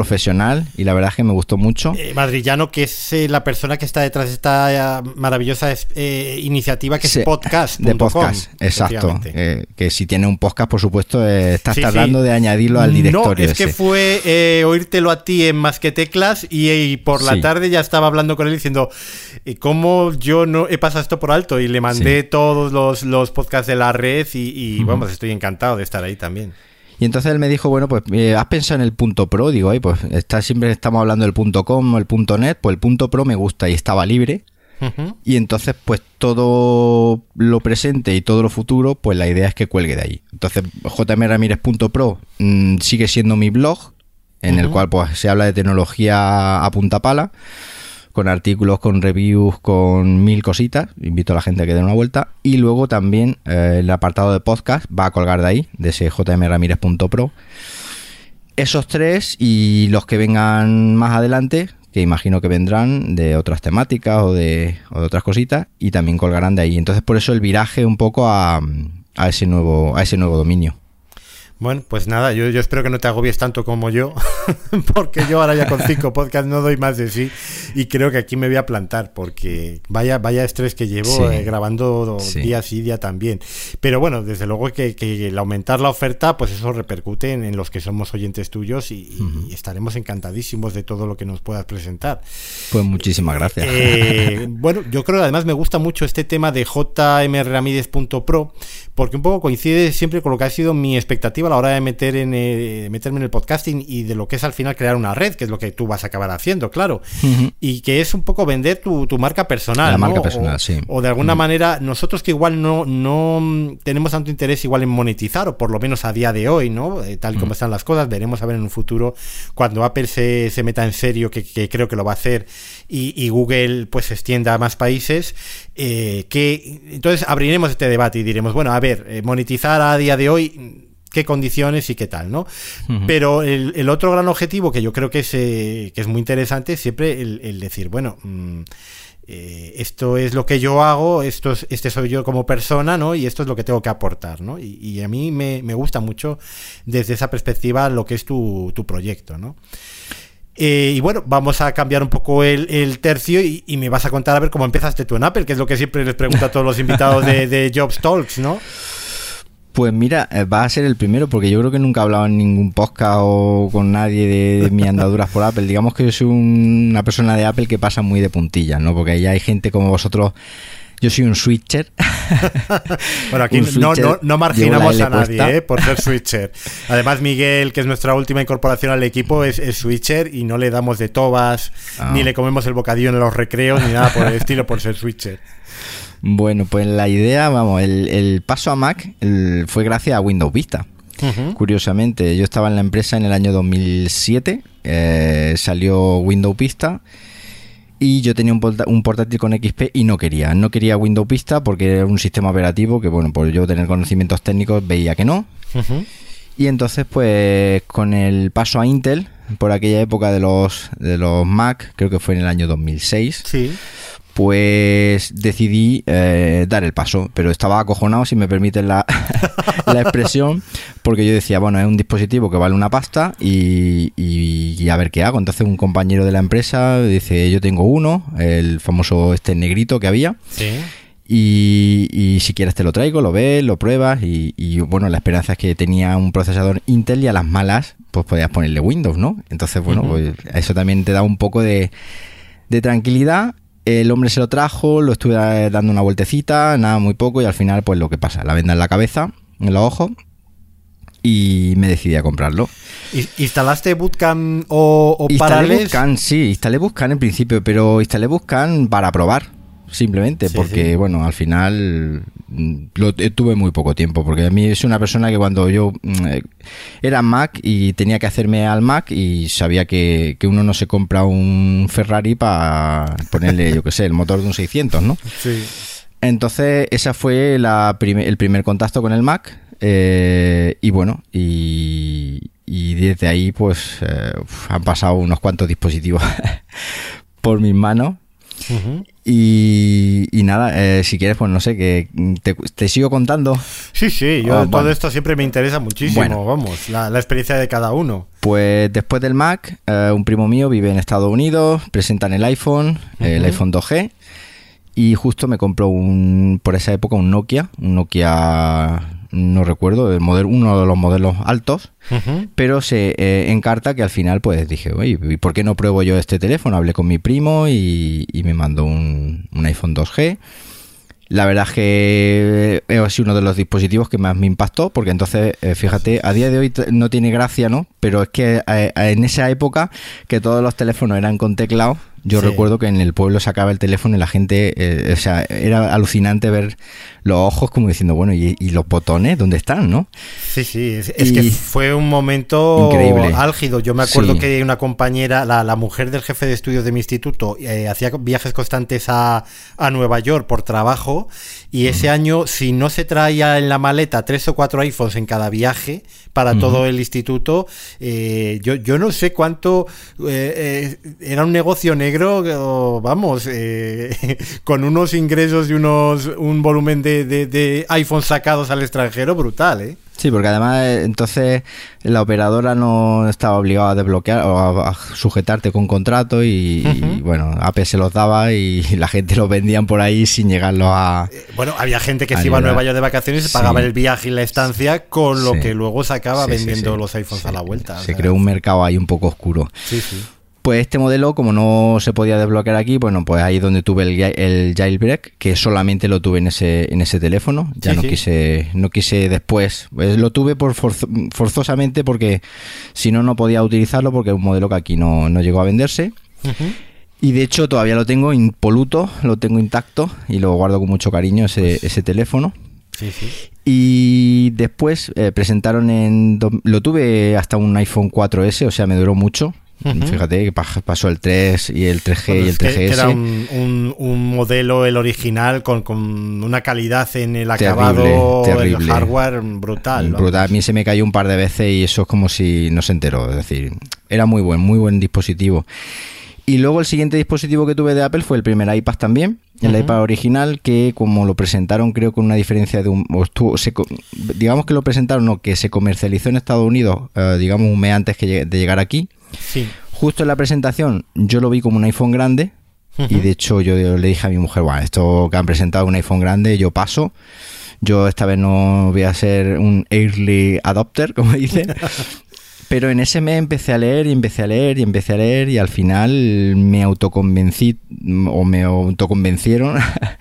profesional y la verdad es que me gustó mucho. Madrillano, que es la persona que está detrás de esta maravillosa iniciativa que es podcast. De podcast, exacto. Que si tiene un podcast, por supuesto, estás tardando de añadirlo al directorio. No, es que fue oírtelo a ti en Más que Teclas y por la tarde ya estaba hablando con él diciendo cómo yo no he pasado esto por alto, y le mandé todos los podcasts de la red y vamos, estoy encantado de estar ahí también. Y entonces él me dijo, bueno, pues ¿has pensado en el .pro? Digo, pues siempre estamos hablando del .com o el .net, pues el .pro me gusta y estaba libre. Y entonces pues todo lo presente y todo lo futuro, pues la idea es que cuelgue de ahí. Entonces jmramirez.pro sigue siendo mi blog, en el cual pues se habla de tecnología a punta pala, con artículos, con reviews, con 1000 cositas. Invito a la gente a que dé una vuelta. Y luego también el apartado de podcast va a colgar de ahí, de ese jmramirez.pro. Esos 3 y los que vengan más adelante, que imagino que vendrán de otras temáticas o de otras cositas, y también colgarán de ahí. Entonces por eso el viraje un poco a ese nuevo dominio. Bueno, pues nada, yo espero que no te agobies tanto como yo, porque yo ahora ya con 5 podcasts no doy más de sí, y creo que aquí me voy a plantar, porque vaya estrés que llevo grabando día sí, día también. Pero bueno, desde luego que el aumentar la oferta, pues eso repercute en los que somos oyentes tuyos y estaremos encantadísimos de todo lo que nos puedas presentar. Pues muchísimas gracias. Bueno, yo creo que además me gusta mucho este tema de jmramirez.pro, porque un poco coincide siempre con lo que ha sido mi expectativa a la hora de meterme en el podcasting y de lo que es al final crear una red, que es lo que tú vas a acabar haciendo, claro, y que es un poco vender tu marca personal, la ¿no? marca personal, sí. O de alguna manera, nosotros que igual no tenemos tanto interés igual en monetizar, o por lo menos a día de hoy, ¿no? Tal como están las cosas, veremos a ver en un futuro cuando Apple se meta en serio, que creo que lo va a hacer, y Google pues se extienda a más países, que entonces abriremos este debate y diremos, bueno, a ver, monetizar a día de hoy, qué condiciones y qué tal, ¿no? Pero el otro gran objetivo que yo creo que es muy interesante es siempre el decir, bueno, esto es lo que yo hago, este soy yo como persona, ¿no? Y esto es lo que tengo que aportar, ¿no? Y a mí me gusta mucho desde esa perspectiva lo que es tu proyecto, ¿no? Y bueno, vamos a cambiar un poco el tercio y me vas a contar a ver cómo empezaste tú en Apple, que es lo que siempre les pregunto a todos los invitados de Jobs Talks, ¿no? Pues mira, va a ser el primero, porque yo creo que nunca he hablado en ningún podcast o con nadie de mis andaduras por Apple. Digamos que yo soy una persona de Apple que pasa muy de puntillas, ¿no? Porque ya hay gente como vosotros. Yo soy un switcher. Bueno, aquí no marginamos a nadie por ser switcher. Además, Miguel, que es nuestra última incorporación al equipo, es switcher y no le damos de tobas, ni le comemos el bocadillo en los recreos, ni nada por el estilo por ser switcher. Bueno, pues la idea, el paso a Mac fue gracias a Windows Vista. Curiosamente, yo estaba en la empresa en el año 2007, salió Windows Vista y yo tenía un portátil con XP y no quería Windows Vista porque era un sistema operativo que, bueno, por yo tener conocimientos técnicos veía que no. Y entonces, pues con el paso a Intel, por aquella época de los Mac, creo que fue en el año 2006, sí, pues decidí dar el paso, pero estaba acojonado, si me permiten la expresión, porque yo decía, bueno, es un dispositivo que vale una pasta y a ver qué hago. Entonces un compañero de la empresa dice, yo tengo uno, el famoso negrito que había, sí, y si quieres te lo traigo, lo ves, lo pruebas y bueno, la esperanza es que tenía un procesador Intel y a las malas pues podías ponerle Windows, ¿no? Entonces, bueno, pues eso también te da un poco de tranquilidad. El hombre se lo trajo, lo estuve dando una vueltecita, nada, muy poco, y al final, pues lo que pasa, la venda en la cabeza, en los ojos, y me decidí a comprarlo. ¿Instalaste Bootcamp o Parallels? Bootcamp, sí, instalé Bootcamp en principio, pero instalé Bootcamp para probar, simplemente, porque, bueno, al final tuve muy poco tiempo, porque a mí es una persona que cuando yo era Mac y tenía que hacerme al Mac y sabía que uno no se compra un Ferrari para ponerle, yo qué sé, el motor de un 600, ¿no? Sí. Entonces esa fue el primer contacto con el Mac, y bueno, y desde ahí pues han pasado unos cuantos dispositivos por mis manos. Y nada, si quieres, pues no sé, que te sigo contando. Sí, yo todo esto siempre me interesa muchísimo, bueno, vamos, la experiencia de cada uno. Pues después del Mac, un primo mío vive en Estados Unidos, presentan el iPhone, el iPhone 2G, y justo me compró por esa época un Nokia, no recuerdo, uno de los modelos altos, pero se encarta que al final pues dije, oye, ¿y por qué no pruebo yo este teléfono? Hablé con mi primo y me mandó un iPhone 2G. La verdad es que ha sido uno de los dispositivos que más me impactó, porque entonces, fíjate, a día de hoy no tiene gracia, ¿no? Pero es que en esa época que todos los teléfonos eran con teclado, yo recuerdo que en el pueblo sacaba el teléfono y la gente, o sea, era alucinante ver los ojos como diciendo, bueno, ¿y los botones dónde están, no? Sí, es que fue un momento increíble, álgido. Yo me acuerdo que una compañera, la mujer del jefe de estudios de mi instituto, hacía viajes constantes a Nueva York por trabajo, y ese año, si no se traía en la maleta 3 o 4 iPhones en cada viaje para todo el instituto, yo no sé cuánto era un negocio negro, vamos, con unos ingresos y un volumen de iPhones sacados al extranjero brutal, ¿eh? Sí, porque además entonces la operadora no estaba obligada a desbloquear o a sujetarte con contrato y bueno, Apple se los daba y la gente los vendían por ahí sin llegarlos a... Bueno, había gente que se iba a Nueva York de vacaciones y pagaba el viaje y la estancia con lo que luego sacaba vendiendo los iPhones a la vuelta. Se creó un mercado ahí un poco oscuro. Sí. Pues este modelo, como no se podía desbloquear aquí, bueno, pues ahí donde tuve el jailbreak, que solamente lo tuve en ese teléfono. Ya no quise después. Pues lo tuve forzosamente porque si no podía utilizarlo porque es un modelo que aquí no llegó a venderse. Y de hecho todavía lo tengo impoluto, lo tengo intacto y lo guardo con mucho cariño ese teléfono. Sí. Y después presentaron lo tuve hasta un iPhone 4S, o sea, me duró mucho. Fíjate que pasó el 3 y el 3G y el 3GS. Era un modelo, el original, con una calidad en el acabado, terrible. El hardware brutal. A mí se me cayó un par de veces y eso es como si no se enteró. Es decir, era muy buen dispositivo. Y luego el siguiente dispositivo que tuve de Apple fue el primer iPad también, el iPad original, que como lo presentaron creo con una diferencia de digamos que lo presentaron, que se comercializó en Estados Unidos, digamos un mes antes de llegar aquí. Sí. Justo en la presentación yo lo vi como un iPhone grande y de hecho yo le dije a mi mujer, bueno, esto que han presentado un iPhone grande, yo paso. Yo esta vez no voy a ser un early adopter, como dicen. Pero en ese mes empecé a leer y al final me autoconvencí o me autoconvencieron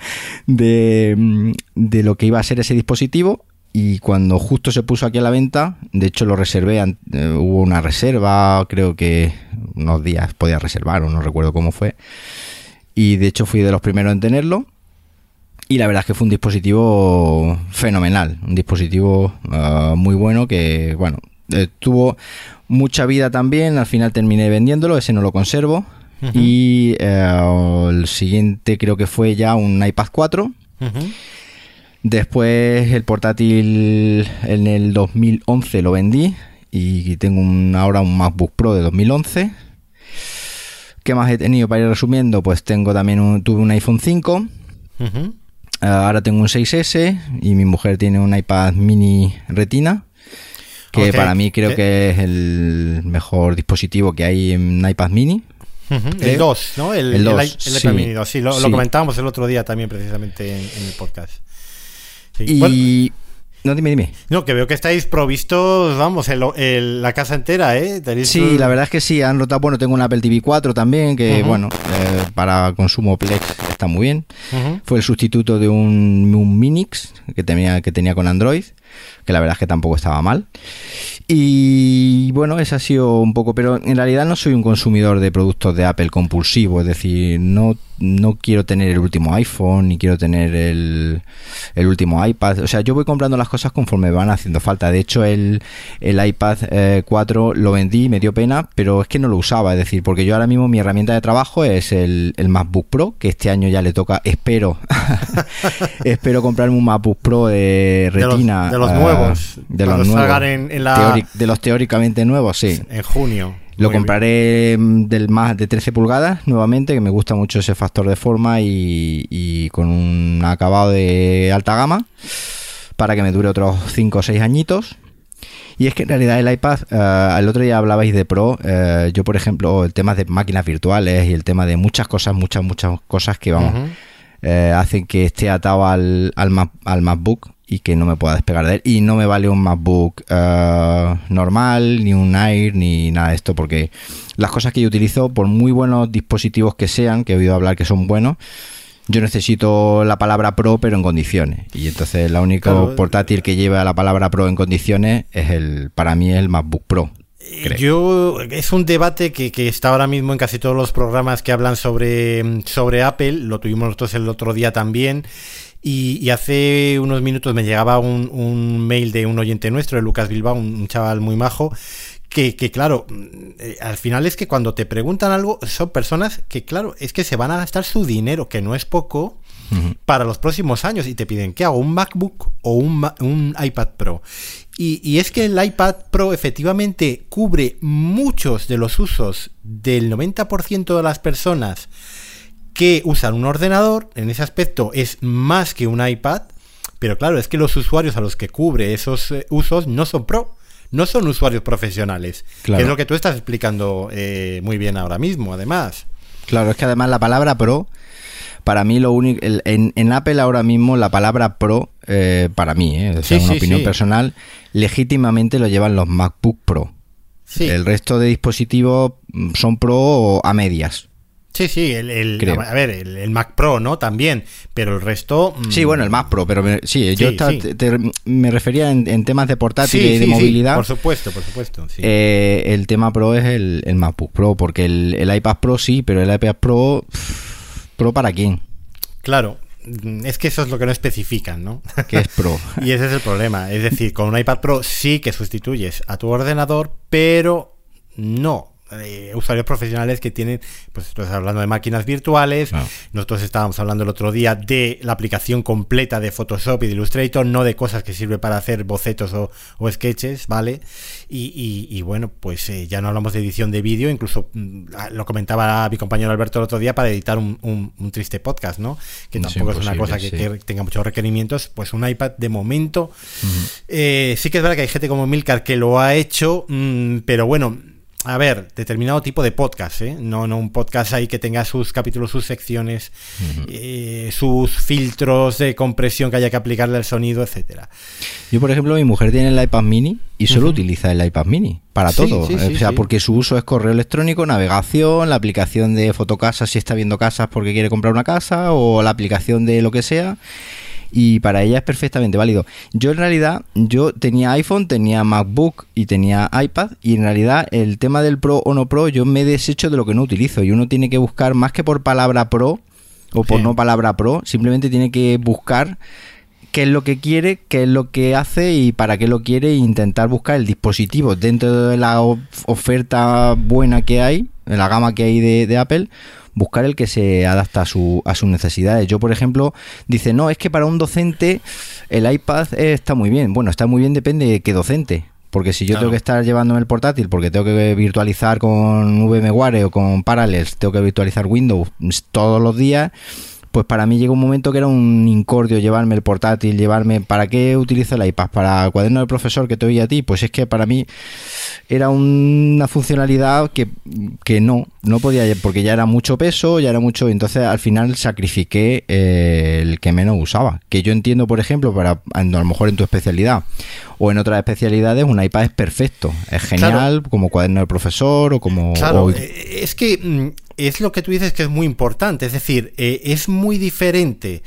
de lo que iba a ser ese dispositivo. Y cuando justo se puso aquí a la venta, de hecho lo reservé, hubo una reserva, creo que unos días podía reservar o no recuerdo cómo fue. Y de hecho fui de los primeros en tenerlo. Y la verdad es que fue un dispositivo fenomenal, un dispositivo muy bueno que, bueno, tuvo mucha vida también. Al final terminé vendiéndolo, ese no lo conservo. Y el siguiente creo que fue ya un iPad 4. Después el portátil en el 2011 lo vendí y tengo ahora un MacBook Pro de 2011. ¿Qué más he tenido para ir resumiendo? Pues tengo también tuve un iPhone 5. Ahora tengo un 6S y mi mujer tiene un iPad mini Retina, que para mí creo que es el mejor dispositivo que hay en iPad mini. El 2, ¿no? El 2, el iPad mini 2. Sí, lo comentábamos el otro día también precisamente en el podcast. Sí. Y... Bueno, no, dime. No, que veo que estáis provistos, vamos, la casa entera, ¿eh? Sí, la verdad es que sí, han rotado. Bueno, tengo un Apple TV 4 también, que bueno, para consumo Plex está muy bien. Fue el sustituto de un Minix que tenía con Android, que la verdad es que tampoco estaba mal. Y bueno, ese ha sido un poco, pero en realidad no soy un consumidor de productos de Apple compulsivo, es decir, no quiero tener el último iPhone ni quiero tener el último iPad. O sea, yo voy comprando las cosas conforme van haciendo falta. De hecho, el iPad 4 lo vendí, me dio pena, pero es que no lo usaba. Es decir, porque yo ahora mismo mi herramienta de trabajo es el MacBook Pro, que este año ya le toca, espero comprarme un MacBook Pro de Retina. De los nuevos. De los nuevos. De los teóricamente nuevos, sí. En junio. Lo compraré del más de 13 pulgadas nuevamente, que me gusta mucho ese factor de forma y con un acabado de alta gama para que me dure otros 5 o 6 añitos. Y es que en realidad el iPad, el otro día hablabais de Pro, yo por ejemplo, el tema de máquinas virtuales y el tema de muchas cosas que vamos, hacen que esté atado al MacBook y que no me pueda despegar de él, y no me vale un MacBook normal, ni un Air, ni nada de esto, porque las cosas que yo utilizo, por muy buenos dispositivos que sean, que he oído hablar que son buenos, yo necesito la palabra Pro pero en condiciones, y entonces la única portátil que lleva la palabra Pro en condiciones es para mí es el MacBook Pro. Es un debate que está ahora mismo en casi todos los programas que hablan sobre Apple. Lo tuvimos nosotros el otro día también. Y hace unos minutos me llegaba un mail de un oyente nuestro, de Lucas Bilbao, un chaval muy majo, que claro, al final es que cuando te preguntan algo, son personas que, claro, es que se van a gastar su dinero, que no es poco, para los próximos años, y te piden, ¿qué hago? ¿Un MacBook o un iPad Pro? Y es que el iPad Pro efectivamente cubre muchos de los usos del 90% de las personas que usan un ordenador. En ese aspecto es más que un iPad, pero claro, es que los usuarios a los que cubre esos usos no son Pro, no son usuarios profesionales, claro. Que es lo que tú estás explicando muy bien ahora mismo, además. Claro, es que además la palabra Pro, para mí lo único, en Apple ahora mismo la palabra Pro, para mí, o sea, una opinión personal, legítimamente lo llevan los MacBook Pro. Sí. El resto de dispositivos son Pro a medias. Sí, el Mac Pro, ¿no? También, pero el resto... Sí, bueno, el Mac Pro, pero me refería en temas de portátil y de movilidad. Por supuesto. Sí. El tema Pro es el MacBook Pro, porque el iPad Pro sí, pero el iPad Pro... ¿Pro para quién? Claro, es que eso es lo que no especifican, ¿no? Que es Pro. Y ese es el problema. Es decir, con un iPad Pro sí que sustituyes a tu ordenador, pero no usuarios profesionales que tienen, pues estás hablando de máquinas virtuales, nosotros estábamos hablando el otro día de la aplicación completa de Photoshop y de Illustrator, no de cosas que sirve para hacer bocetos o sketches, ¿vale? Y bueno, pues ya no hablamos de edición de vídeo, incluso lo comentaba mi compañero Alberto el otro día, para editar un triste podcast, ¿no? Que tampoco es una cosa que tenga muchos requerimientos. Pues un iPad de momento, sí que es verdad que hay gente como Milcar que lo ha hecho, pero bueno, a ver, determinado tipo de podcast, no un podcast ahí que tenga sus capítulos, sus secciones, sus filtros de compresión que haya que aplicarle al sonido, etcétera. Yo, por ejemplo, mi mujer tiene el iPad mini y solo utiliza el iPad mini para todo. Porque su uso es correo electrónico, navegación, la aplicación de Fotocasa si está viendo casas porque quiere comprar una casa, o la aplicación de lo que sea. Y para ella es perfectamente válido. Yo en realidad, tenía iPhone, tenía MacBook y tenía iPad, y en realidad el tema del Pro o no Pro, yo me he deshecho de lo que no utilizo, y uno tiene que buscar, más que por palabra Pro o por no palabra Pro, simplemente tiene que buscar qué es lo que quiere, qué es lo que hace y para qué lo quiere, e intentar buscar el dispositivo dentro de la oferta buena que hay, en la gama que hay de Apple, buscar el que se adapta a sus necesidades. Yo, por ejemplo, dice, no, es que para un docente el iPad está muy bien. Bueno, está muy bien, depende de qué docente. Porque si yo tengo que estar llevándome el portátil, porque tengo que virtualizar con VMware o con Parallels, tengo que virtualizar Windows todos los días, pues para mí llega un momento que era un incordio llevarme el portátil, ¿para qué utilizo el iPad? ¿Para el cuaderno del profesor que te oía a ti? Pues es que para mí era una funcionalidad que no podía, porque ya era mucho peso, entonces al final sacrifiqué el que menos usaba. Que yo entiendo, por ejemplo, a lo mejor en tu especialidad o en otras especialidades, un iPad es perfecto, es genial, como cuaderno del profesor o como... Claro, es que... es lo que tú dices, que es muy importante, es decir, es muy diferente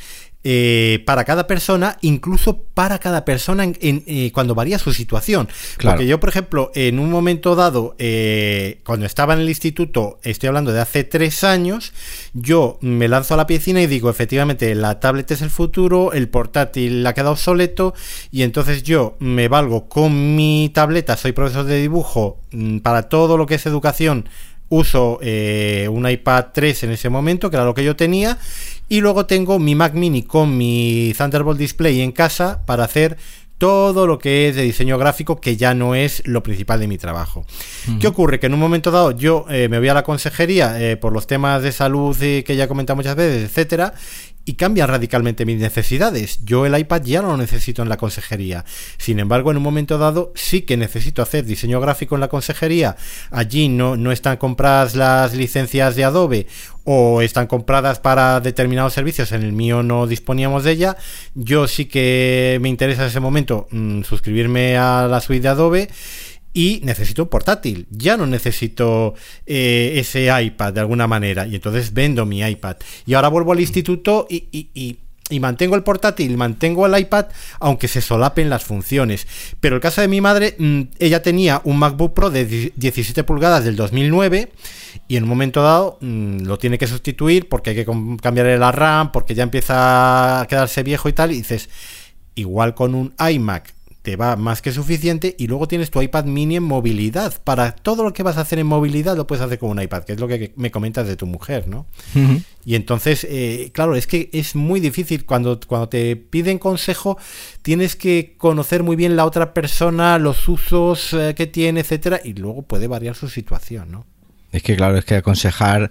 para cada persona, incluso para cada persona cuando varía su situación. Claro. Porque yo, por ejemplo, en un momento dado, cuando estaba en el instituto, estoy hablando de hace 3 años, yo me lanzo a la piscina y digo, efectivamente, la tablet es el futuro, el portátil ha quedado obsoleto, y entonces yo me valgo con mi tableta, soy profesor de dibujo, para todo lo que es educación. Uso un iPad 3 en ese momento, que era lo que yo tenía, y luego tengo mi Mac Mini con mi Thunderbolt Display en casa para hacer todo lo que es de diseño gráfico, que ya no es lo principal de mi trabajo. ¿Qué ocurre? Que en un momento dado yo me voy a la consejería por los temas de salud que ya he comentado muchas veces, etcétera, y cambian radicalmente mis necesidades. Yo el iPad ya no lo necesito en la consejería. Sin embargo, en un momento dado sí que necesito hacer diseño gráfico en la consejería. Allí no están compradas las licencias de Adobe o están compradas para determinados servicios. En el mío no disponíamos de ella. Yo sí que me interesa en ese momento suscribirme a la suite de Adobe. Y necesito un portátil, ya no necesito ese iPad de alguna manera, y entonces vendo mi iPad. Y ahora vuelvo al instituto y mantengo el portátil, mantengo el iPad, aunque se solapen las funciones. Pero el caso de mi madre, ella tenía un MacBook Pro de 17 pulgadas del 2009, y en un momento dado lo tiene que sustituir porque hay que cambiarle la RAM, porque ya empieza a quedarse viejo y tal, y dices, igual con un iMac te va más que suficiente, y luego tienes tu iPad mini en movilidad. Para todo lo que vas a hacer en movilidad lo puedes hacer con un iPad, que es lo que me comentas de tu mujer, ¿no? Uh-huh. Y entonces, claro, es que es muy difícil cuando te piden consejo, tienes que conocer muy bien la otra persona, los usos que tiene, etcétera, y luego puede variar su situación, ¿no? Es que claro, es que aconsejar,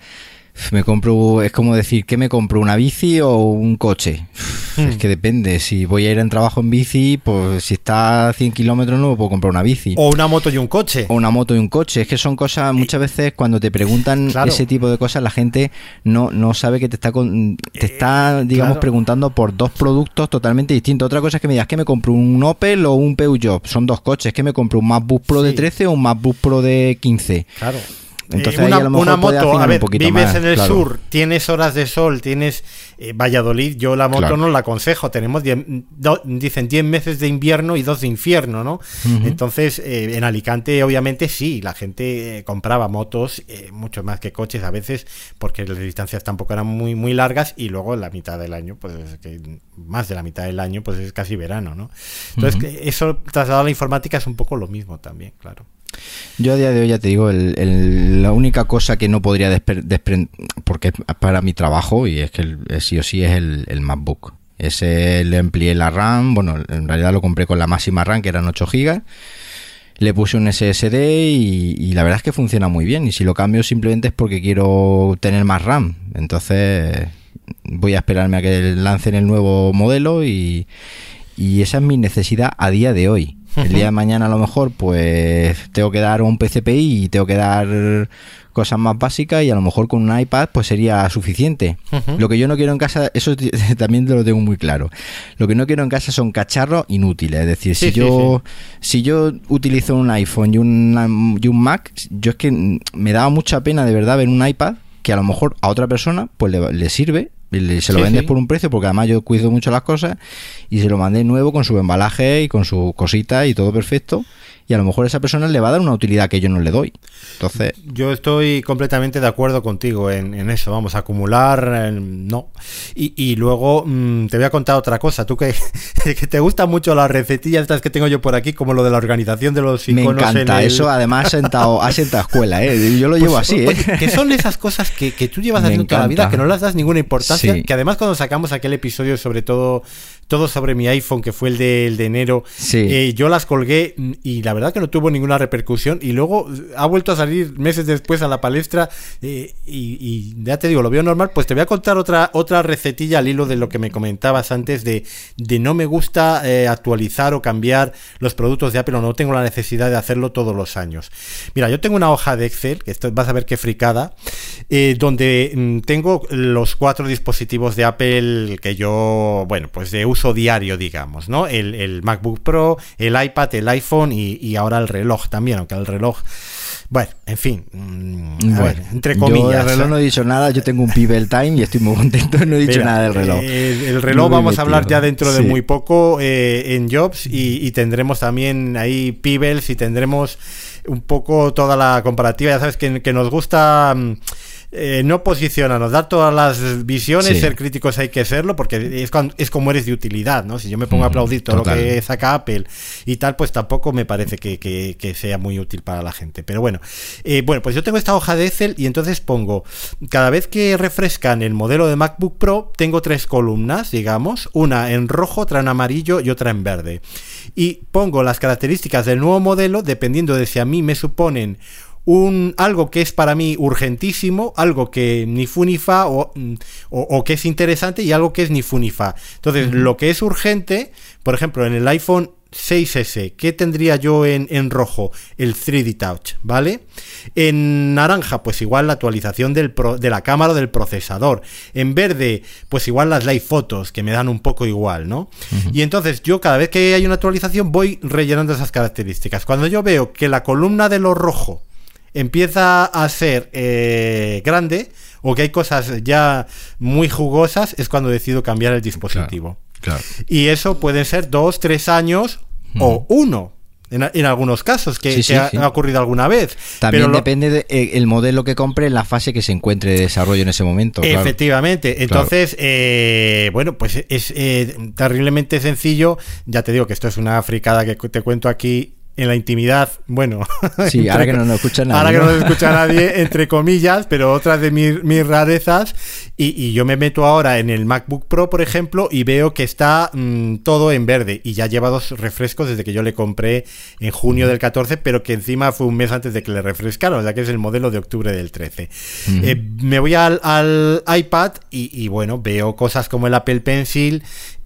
es como decir, ¿qué me compro? ¿Una bici o un coche? Es que depende, si voy a ir en trabajo en bici, pues si está a 100 kilómetros no me puedo comprar una bici. O una moto y un coche. O una moto y un coche, es que son cosas, muchas veces cuando te preguntan ese tipo de cosas, la gente no sabe que te está digamos, preguntando por dos productos totalmente distintos. Otra cosa es que me digas, ¿que me compro un Opel o un Peugeot? Son dos coches, ¿que me compro un MacBook Pro de 13 o un MacBook Pro de 15? Claro. Entonces una moto, a ver, vives más, en el sur, tienes horas de sol, tienes Valladolid, yo la moto no la aconsejo, tenemos dicen 10 meses de invierno y 2 de infierno, ¿no? Uh-huh. Entonces, en Alicante obviamente sí, la gente compraba motos, mucho más que coches a veces, porque las distancias tampoco eran muy, muy largas, y luego en la mitad del año, pues más de la mitad del año, pues es casi verano, ¿no? Entonces, uh-huh, eso trasladado a la informática es un poco lo mismo también, claro. Yo a día de hoy, ya te digo, la única cosa que no podría desprender, porque es para mi trabajo, y es que sí o sí es el MacBook. Ese le amplié la RAM, bueno, en realidad lo compré con la máxima RAM, que eran 8 GB. Le puse un SSD y la verdad es que funciona muy bien. Y si lo cambio simplemente es porque quiero tener más RAM. Entonces voy a esperarme a que lancen el nuevo modelo y esa es mi necesidad a día de hoy. El día de mañana a lo mejor pues tengo que dar un PCPI y tengo que dar cosas más básicas, y a lo mejor con un iPad pues sería suficiente. Uh-huh. Lo que yo no quiero en casa, eso también te lo tengo muy claro, lo que no quiero en casa son cacharros inútiles. Es decir, si yo utilizo un iPhone y un Mac, yo es que me daba mucha pena de verdad ver un iPad que a lo mejor a otra persona pues le sirve, se lo vendes por un precio, porque además yo cuido mucho las cosas, y se lo mandé nuevo con su embalaje y con su cosita y todo perfecto, y a lo mejor a esa persona le va a dar una utilidad que yo no le doy. Entonces, yo estoy completamente de acuerdo contigo en eso. Vamos a acumular, no. Y luego te voy a contar otra cosa. Tú que te gustan mucho las recetillas estas que tengo yo por aquí, como lo de la organización de los iconos. Me encanta eso. Además ha sentado escuela, yo lo llevo así, oye, que son esas cosas que tú llevas haciendo toda la vida, que no las das ninguna importancia, que además cuando sacamos aquel episodio sobre todo sobre mi iPhone, que fue el de enero, yo las colgué y la verdad que no tuvo ninguna repercusión, y luego ha vuelto a salir meses después a la palestra, y ya te digo, lo veo normal. Pues te voy a contar otra recetilla al hilo de lo que me comentabas antes de no me gusta actualizar o cambiar los productos de Apple, o no tengo la necesidad de hacerlo todos los años. Mira, yo tengo una hoja de Excel, que esto vas a ver qué fricada, donde tengo los 4 dispositivos de Apple que yo, bueno, pues de uso diario, digamos, ¿no? El MacBook Pro, el iPad, el iPhone y ahora el reloj también, aunque el reloj, bueno, en fin, a ver, entre comillas. Yo del reloj no he dicho nada, yo tengo un Pebble Time y estoy muy contento, no he dicho nada del reloj. El reloj vamos a hablar ya dentro de muy poco en Jobs, y tendremos también ahí Pebbles, y tendremos un poco toda la comparativa. Ya sabes que nos gusta no posicionarnos, dar todas las visiones, ser críticos hay que serlo, porque es como eres de utilidad, ¿no? Si yo me pongo a aplaudir todo total. Lo que saca Apple y tal, pues tampoco me parece que sea muy útil para la gente. Pero bueno, pues yo tengo esta hoja de Excel y entonces pongo, cada vez que refrescan el modelo de MacBook Pro, tengo 3 columnas, digamos, una en rojo, otra en amarillo y otra en verde. Y pongo las características del nuevo modelo dependiendo de si a mí me suponen algo que es para mí urgentísimo, algo que ni fu ni fa o que es interesante y algo que es ni fu ni fa. Entonces, lo que es urgente, por ejemplo, en el iPhone 6S, ¿qué tendría yo en rojo? El 3D Touch, ¿vale? En naranja, pues igual la actualización de la cámara o del procesador. En verde, pues igual las live photos, que me dan un poco igual, ¿no? Y entonces yo cada vez que hay una actualización voy rellenando esas características. Cuando yo veo que la columna de lo rojo empieza a ser grande o que hay cosas ya muy jugosas, es cuando decido cambiar el dispositivo. Claro. Y eso pueden ser 2, 3 años o 1 en algunos casos que ha ocurrido alguna vez. También depende del modelo que compre en la fase que se encuentre de desarrollo en ese momento. Efectivamente. Entonces, pues es terriblemente sencillo. Ya te digo que esto es una fricada que te cuento aquí en la intimidad, bueno, sí, ahora que no nos escucha nadie, ahora que no nos escucha nadie, entre comillas, pero otras de mis rarezas, y yo me meto ahora en el MacBook Pro, por ejemplo, y veo que está todo en verde, y ya lleva 2 refrescos desde que yo le compré en junio del 14, pero que encima fue un mes antes de que le refrescaron, o sea que es el modelo de octubre del 13. Me voy al iPad y bueno, veo cosas como el Apple Pencil,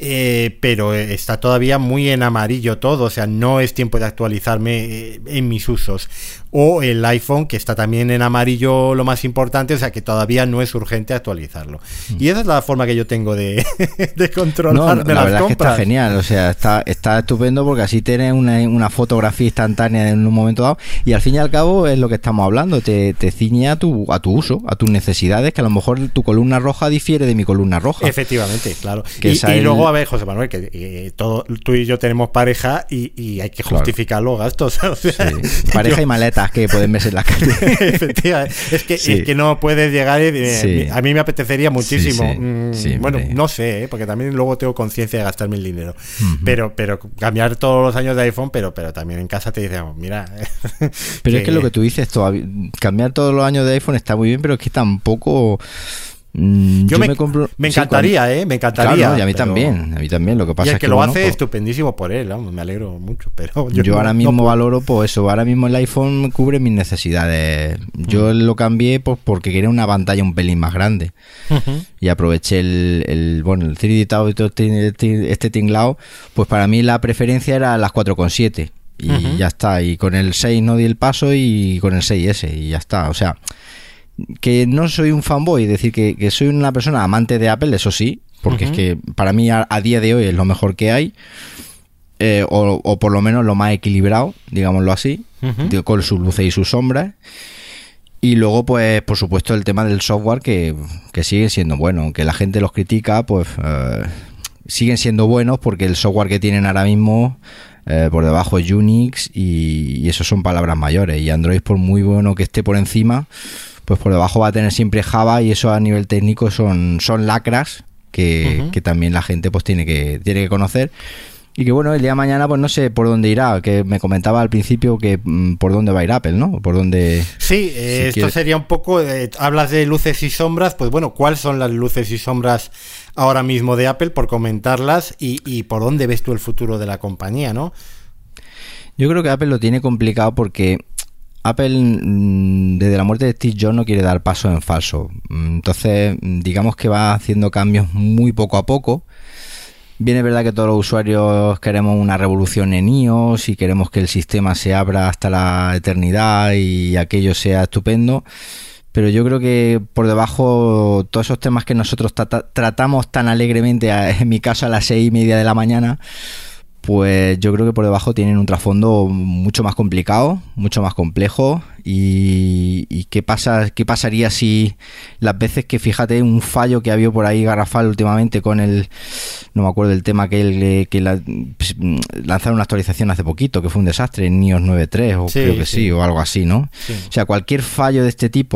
pero está todavía muy en amarillo todo, o sea, no es tiempo de actualizarme en mis usos. O el iPhone, que está también en amarillo, lo más importante, o sea que todavía no es urgente actualizarlo. Y esa es la forma que yo tengo de controlarme la las verdad compras. Es que está genial, o sea, está estupendo porque así tienes una fotografía instantánea en un momento dado y al fin y al cabo es lo que estamos hablando, te ciñe a tu uso, a tus necesidades, que a lo mejor tu columna roja difiere de mi columna roja. Efectivamente, claro. Y luego, a ver, José Manuel, que tú y yo tenemos pareja y hay que justificar los gastos. O sea, pareja y maletas que pueden verse en la calle. Efectivamente. Es que no puedes llegar a mí me apetecería muchísimo. Bueno, no sé, porque también luego tengo conciencia de gastarme el dinero. Pero cambiar todos los años de iPhone, pero también en casa te dicen, mira. Pero es que lo que tú dices, cambiar todos los años de iPhone está muy bien, pero es que tampoco. Yo me encantaría, me encantaría. Claro, y a mí también. Lo que pasa y el es que lo hace estupendísimo por él, vamos, me alegro mucho. Pero yo ahora mismo valoro, pues eso, ahora mismo el iPhone cubre mis necesidades. Yo lo cambié pues porque quería una pantalla un pelín más grande y aproveché el 3D Touch, este tinglado, pues para mí la preferencia era las 4,7 y ya está. Y con el 6 no di el paso y con el 6S y ya está. O sea, que no soy un fanboy, es decir, que soy una persona amante de Apple, eso sí, porque es que para mí a día de hoy es lo mejor que hay, o por lo menos lo más equilibrado, digámoslo así, con sus luces y sus sombras. Y luego, pues, por supuesto, el tema del software que sigue siendo bueno, aunque la gente los critica, pues siguen siendo buenos porque el software que tienen ahora mismo por debajo es Unix y eso son palabras mayores, y Android, por muy bueno que esté por encima, pues por debajo va a tener siempre Java, y eso a nivel técnico son lacras que también la gente pues tiene que conocer. Y que bueno, el día de mañana pues no sé por dónde irá, que me comentaba al principio que por dónde va a ir Apple, ¿no? Por dónde. Sí, esto sería un poco, hablas de luces y sombras, pues bueno, ¿cuáles son las luces y sombras ahora mismo de Apple, por comentarlas, y por dónde ves tú el futuro de la compañía, ¿no? Yo creo que Apple lo tiene complicado porque Apple, desde la muerte de Steve Jobs, no quiere dar paso en falso. Entonces, digamos que va haciendo cambios muy poco a poco. Bien, es verdad que todos los usuarios queremos una revolución en iOS y queremos que el sistema se abra hasta la eternidad y aquello sea estupendo. Pero yo creo que por debajo, todos esos temas que nosotros tratamos tan alegremente, en mi caso a las 6:30 de la mañana, pues yo creo que por debajo tienen un trasfondo mucho más complicado, mucho más complejo. Y qué pasaría si las veces que, fíjate, un fallo que ha habido por ahí garrafal últimamente con no me acuerdo del tema que lanzaron una actualización hace poquito, que fue un desastre en iOS 9.3 o sí, creo que sí, o algo así, ¿no? Sí. O sea, cualquier fallo de este tipo,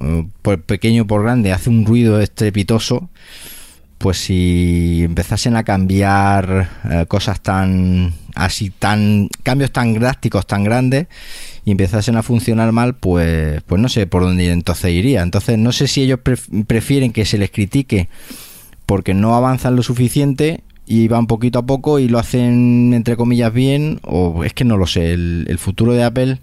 por pequeño por grande, hace un ruido estrepitoso, pues si empezasen a cambiar cosas cambios tan drásticos, tan grandes, y empezasen a funcionar mal, pues no sé por dónde entonces iría. Entonces no sé si ellos prefieren que se les critique porque no avanzan lo suficiente y van poquito a poco y lo hacen entre comillas bien, o es que no lo sé. El futuro de Apple,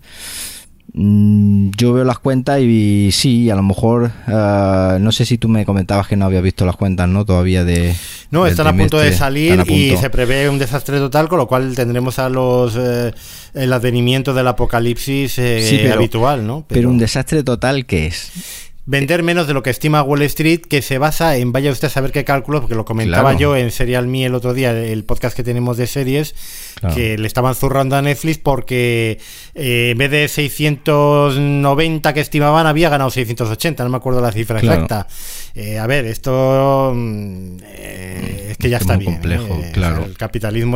yo veo las cuentas y sí, a lo mejor no sé si tú me comentabas que no habías visto las cuentas, ¿no? Todavía no, están a punto de salir y se prevé un desastre total, con lo cual tendremos el advenimiento del apocalipsis habitual, ¿no? Pero un desastre total, ¿qué es? Vender menos de lo que estima Wall Street, que se basa en, vaya usted a saber qué cálculos, porque lo comentaba yo en Serial Me el otro día, el podcast que tenemos de series, que le estaban zurrando a Netflix porque en vez de 690 que estimaban, había ganado 680, no me acuerdo la cifra exacta. A ver, esto es que ya está bien. Complejo, claro. El capitalismo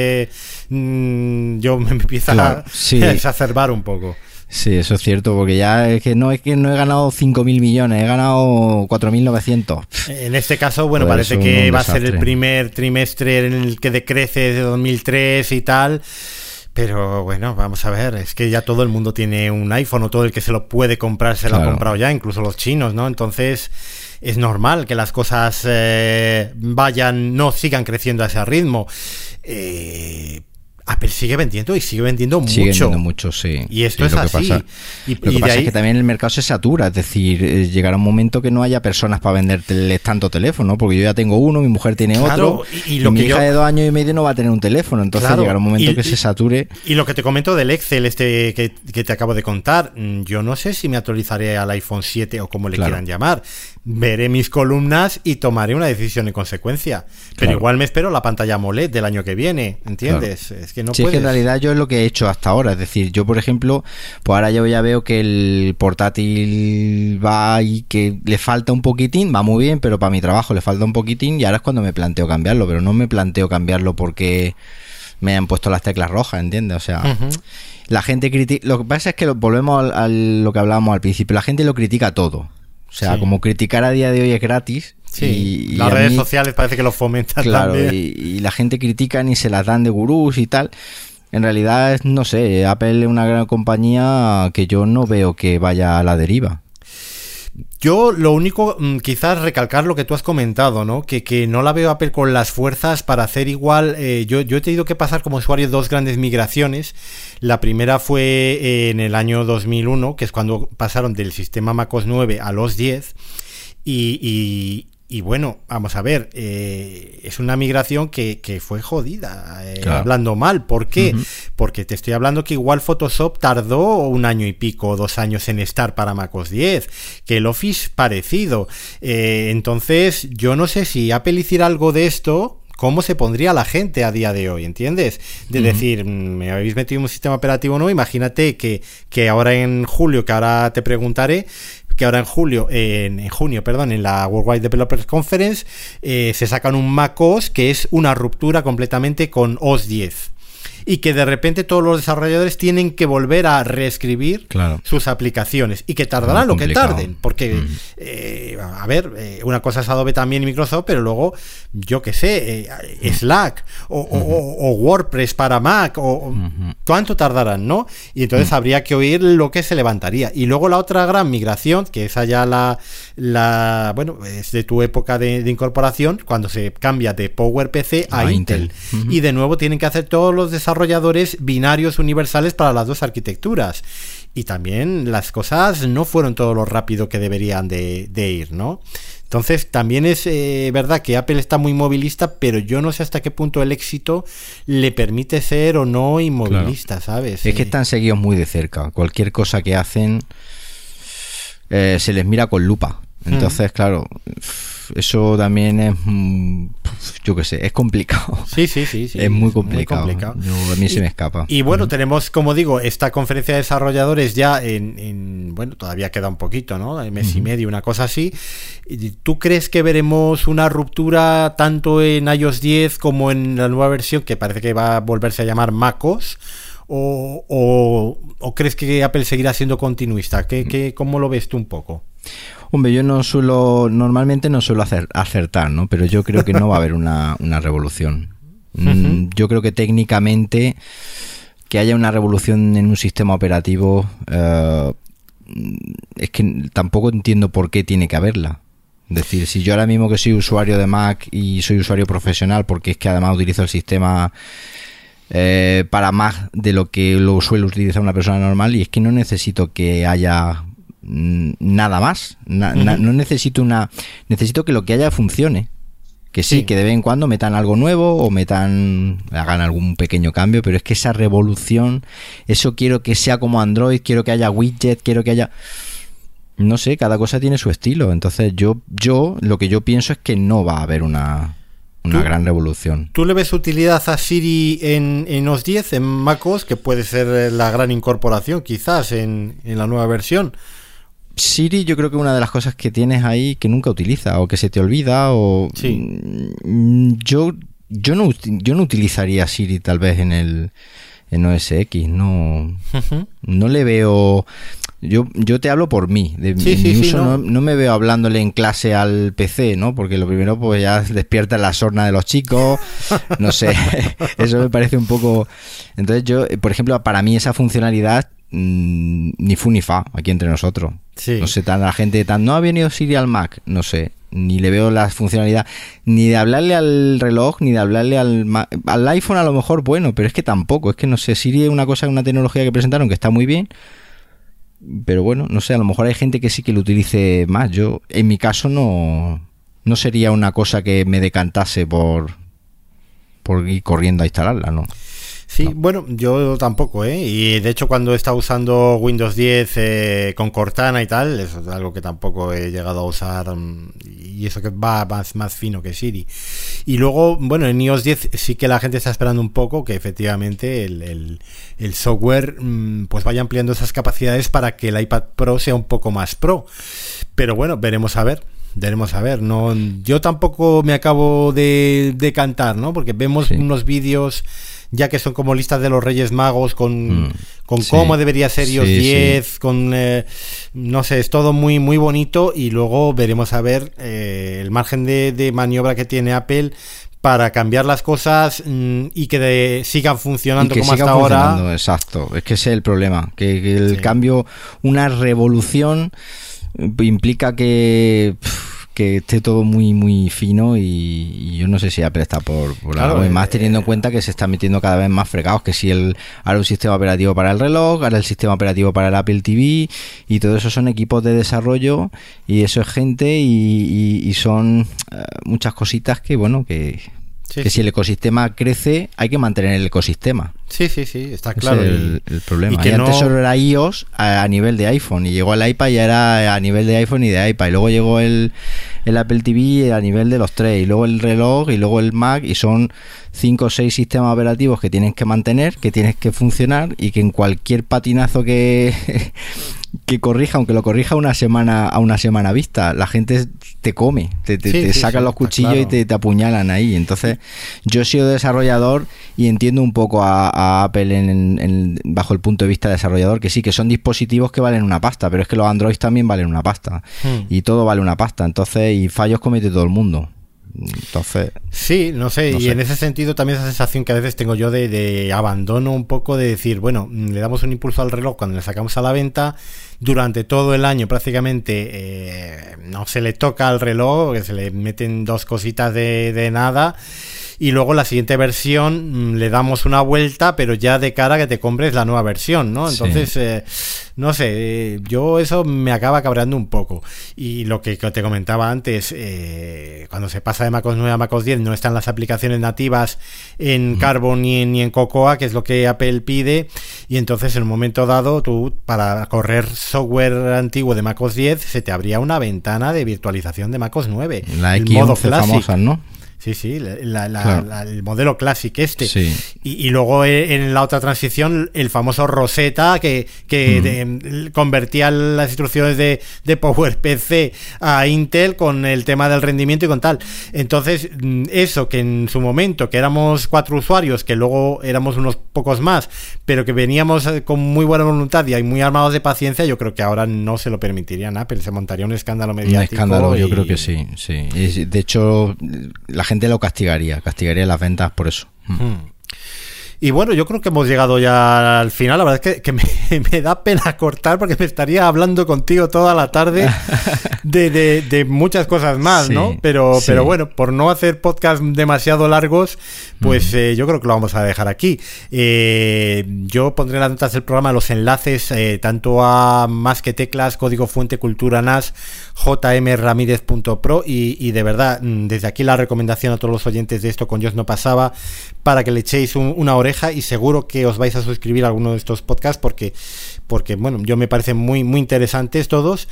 yo me empieza a exacerbar un poco. Sí, eso es cierto, porque ya es que no he ganado 5.000 millones, he ganado 4.900. En este caso, bueno, pues parece que va a ser el primer trimestre en el que decrece de 2003 y tal. Pero bueno, vamos a ver, es que ya todo el mundo tiene un iPhone, o todo el que se lo puede comprar se lo ha comprado ya, incluso los chinos, ¿no? Entonces es normal que las cosas no sigan creciendo a ese ritmo. Apple sigue vendiendo y sigue vendiendo mucho. Sigue vendiendo mucho, sí. Y esto es así. Lo que pasa es que también el mercado se satura. Es decir, llegará un momento que no haya personas para venderles tanto teléfono, porque yo ya tengo uno, mi mujer tiene otro, y mi hija de 2 años y medio no va a tener un teléfono. Entonces llegará un momento que se sature. Y lo que te comento del Excel que te acabo de contar, yo no sé si me actualizaré al iPhone 7 o como le quieran llamar. Veré mis columnas y tomaré una decisión en consecuencia. Pero igual me espero la pantalla AMOLED del año que viene, ¿entiendes? Es que no puedes. Es que en realidad yo es lo que he hecho hasta ahora. Es decir, yo por ejemplo, pues ahora yo ya veo que el portátil va y que le falta un poquitín, va muy bien, pero para mi trabajo le falta un poquitín, y ahora es cuando me planteo cambiarlo. Pero no me planteo cambiarlo porque me han puesto las teclas rojas, ¿entiendes? O sea, la gente critica. Lo que pasa es que volvemos a lo que hablábamos al principio. La gente lo critica todo. O sea, como criticar a día de hoy es gratis. Sí, y las redes sociales parece que lo fomentan también. Y la gente critica y se las dan de gurús y tal. En realidad, no sé, Apple es una gran compañía que yo no veo que vaya a la deriva. Yo lo único, quizás recalcar lo que tú has comentado, ¿no? Que no la veo Apple con las fuerzas para hacer igual. Yo he tenido que pasar como usuario 2 grandes migraciones. La primera fue en el año 2001, que es cuando pasaron del sistema macOS 9 a los 10. Y bueno, vamos a ver, es una migración que fue jodida, hablando mal. ¿Por qué? Porque te estoy hablando que igual Photoshop tardó 1 año y pico, 2 años en estar para macOS 10, que el Office parecido. Entonces, yo no sé si Apple hiciera algo de esto, ¿cómo se pondría la gente a día de hoy? ¿Entiendes? De decir, me habéis metido en un sistema operativo nuevo, imagínate que ahora en julio, que ahora te preguntaré, que ahora en junio, en la Worldwide Developers Conference, se sacan un macOS que es una ruptura completamente con OS 10. Y que de repente todos los desarrolladores tienen que volver a reescribir sus aplicaciones, y que tardarán lo que tarden, porque a ver, una cosa es Adobe también y Microsoft, pero luego yo que sé, Slack o WordPress para Mac, o cuánto tardarán, ¿no? Y entonces habría que oír lo que se levantaría. Y luego la otra gran migración, que es allá bueno, es de tu época de incorporación, cuando se cambia de PowerPC a Intel. Y de nuevo tienen que hacer todos los desarrolladores binarios universales para las 2 arquitecturas, y también las cosas no fueron todo lo rápido que deberían de ir, ¿no? Entonces también es verdad que Apple está muy movilista, pero yo no sé hasta qué punto el éxito le permite ser o no inmovilista, ¿sabes? Es que están seguidos muy de cerca. Cualquier cosa que hacen se les mira con lupa. Entonces, claro, eso también es, yo qué sé, es complicado. Sí. Es muy complicado. A mí se me escapa. Y bueno, tenemos, como digo, esta conferencia de desarrolladores ya bueno, todavía queda un poquito, ¿no? Mes y medio, una cosa así. ¿Tú crees que veremos una ruptura tanto en iOS 10 como en la nueva versión, que parece que va a volverse a llamar macOS? ¿O crees que Apple seguirá siendo continuista? ¿Cómo lo ves tú un poco? Hombre, yo normalmente no suelo acertar, ¿no? Pero yo creo que no va a haber una revolución. Yo creo que técnicamente que haya una revolución en un sistema operativo, es que tampoco entiendo por qué tiene que haberla. Es decir, si yo ahora mismo que soy usuario de Mac y soy usuario profesional, porque es que además utilizo el sistema para más de lo que lo suele utilizar una persona normal, y es que no necesito que haya nada más, no necesito necesito que lo que haya funcione, que sí, que de vez en cuando metan algo nuevo o hagan algún pequeño cambio, pero es que esa revolución, eso quiero que sea como Android, quiero que haya widget, quiero que haya, no sé, cada cosa tiene su estilo. Entonces yo lo que yo pienso es que no va a haber una gran revolución. ¿Tú le ves utilidad a Siri en OS 10, en macOS, que puede ser la gran incorporación quizás en la nueva versión? Siri, yo creo que una de las cosas que tienes ahí que nunca utilizas o que se te olvida, o sí. Yo no utilizaría Siri tal vez en OS X, no le veo. Yo te hablo por mí, de mi uso, no me veo hablándole en clase al PC, ¿no? Porque lo primero, pues ya despierta la sorna de los chicos, no sé, eso me parece un poco. Entonces yo, por ejemplo, para mí esa funcionalidad ni fu ni fa aquí entre nosotros. Sí. No sé, la gente no ha venido Siri al Mac, no sé, ni le veo la funcionalidad ni de hablarle al reloj ni de hablarle al iPhone. A lo mejor, bueno, pero es que tampoco, es que no sé, Siri es una tecnología que presentaron que está muy bien, pero bueno, no sé, a lo mejor hay gente que sí que lo utilice más. Yo, en mi caso, no sería una cosa que me decantase por ir corriendo a instalarla, ¿no? Sí, no. Bueno, yo tampoco, y de hecho cuando he estado usando Windows 10 con Cortana y tal, eso es algo que tampoco he llegado a usar, y eso que va más fino que Siri. Y luego, bueno, en iOS 10 sí que la gente está esperando un poco que efectivamente el software pues vaya ampliando esas capacidades para que el iPad Pro sea un poco más pro. Pero bueno, veremos a ver. No, yo tampoco me acabo de cantar, ¿no? Porque vemos unos vídeos ya que son como listas de los Reyes Magos con cómo debería ser iOS 10, con no sé, es todo muy muy bonito, y luego veremos a ver el margen de maniobra que tiene Apple para cambiar las cosas y que sigan funcionando como hasta ahora. Exacto, es que ese es el problema, que el cambio, una revolución implica que esté todo muy muy fino, y yo no sé si Apple está por claro, algo, y más teniendo en cuenta que se están metiendo cada vez más fregados, que si ahora un sistema operativo para el reloj, ahora el sistema operativo para el Apple TV, y todo eso son equipos de desarrollo, y eso es gente, y son muchas cositas que bueno, que si el ecosistema crece, hay que mantener el ecosistema. Sí, está claro. Ese es el problema. Y antes solo era iOS a nivel de iPhone, y llegó el iPad y ya era a nivel de iPhone y de iPad, y luego llegó el Apple TV a nivel de los tres, y luego el reloj, y luego el Mac, y son 5 o 6 sistemas operativos que tienes que mantener, que tienes que funcionar, y que en cualquier patinazo que corrija, aunque lo corrija a una semana vista, la gente te come, te sacan los cuchillos, claro, y te apuñalan ahí. Entonces yo he sido desarrollador y entiendo un poco a Apple bajo el punto de vista de desarrollador, que sí, que son dispositivos que valen una pasta, pero es que los Android también valen una pasta, y todo vale una pasta, entonces, y fallos comete todo el mundo. Entonces, sí, no sé, y en ese sentido también esa sensación que a veces tengo yo de abandono un poco, de decir, bueno, le damos un impulso al reloj cuando le sacamos a la venta, durante todo el año prácticamente no se le toca al reloj, que se le meten 2 cositas de nada, y luego la siguiente versión le damos una vuelta, pero ya de cara a que te compres la nueva versión, ¿no? Entonces, no sé, yo eso me acaba cabreando un poco. Y lo que te comentaba antes, cuando se pasa de macOS 9 a macOS 10 no están las aplicaciones nativas en Carbon ni en Cocoa, que es lo que Apple pide, y entonces en un momento dado tú, para correr software antiguo de macOS 10, se te abría una ventana de virtualización de macOS 9, la el X11 modo Classic. famosa, ¿no? Sí, Claro. el modelo Classic este. Sí. Y luego en la otra transición, el famoso Rosetta que convertía las instrucciones de PowerPC a Intel con el tema del rendimiento y con tal. Entonces, eso que en su momento, que éramos 4 usuarios, que luego éramos unos pocos más, pero que veníamos con muy buena voluntad y muy armados de paciencia, yo creo que ahora no se lo permitirían Apple, se montaría un escándalo mediático. Un escándalo, yo creo que sí. Y de hecho, la gente lo castigaría las ventas por eso. Y bueno, yo creo que hemos llegado ya al final. La verdad es que me da pena cortar porque me estaría hablando contigo toda la tarde de muchas cosas más, sí, ¿no? Pero bueno, por no hacer podcasts demasiado largos, pues yo creo que lo vamos a dejar aquí. Yo pondré en las notas del programa los enlaces tanto a Más que Teclas, Código Fuente, Cultura NAS, jmramirez.pro y de verdad, desde aquí la recomendación a todos los oyentes de Esto con Jobs no pasaba, para que le echéis una oreja, y seguro que os vais a suscribir a alguno de estos podcasts porque bueno, yo me parecen muy, muy interesantes todos.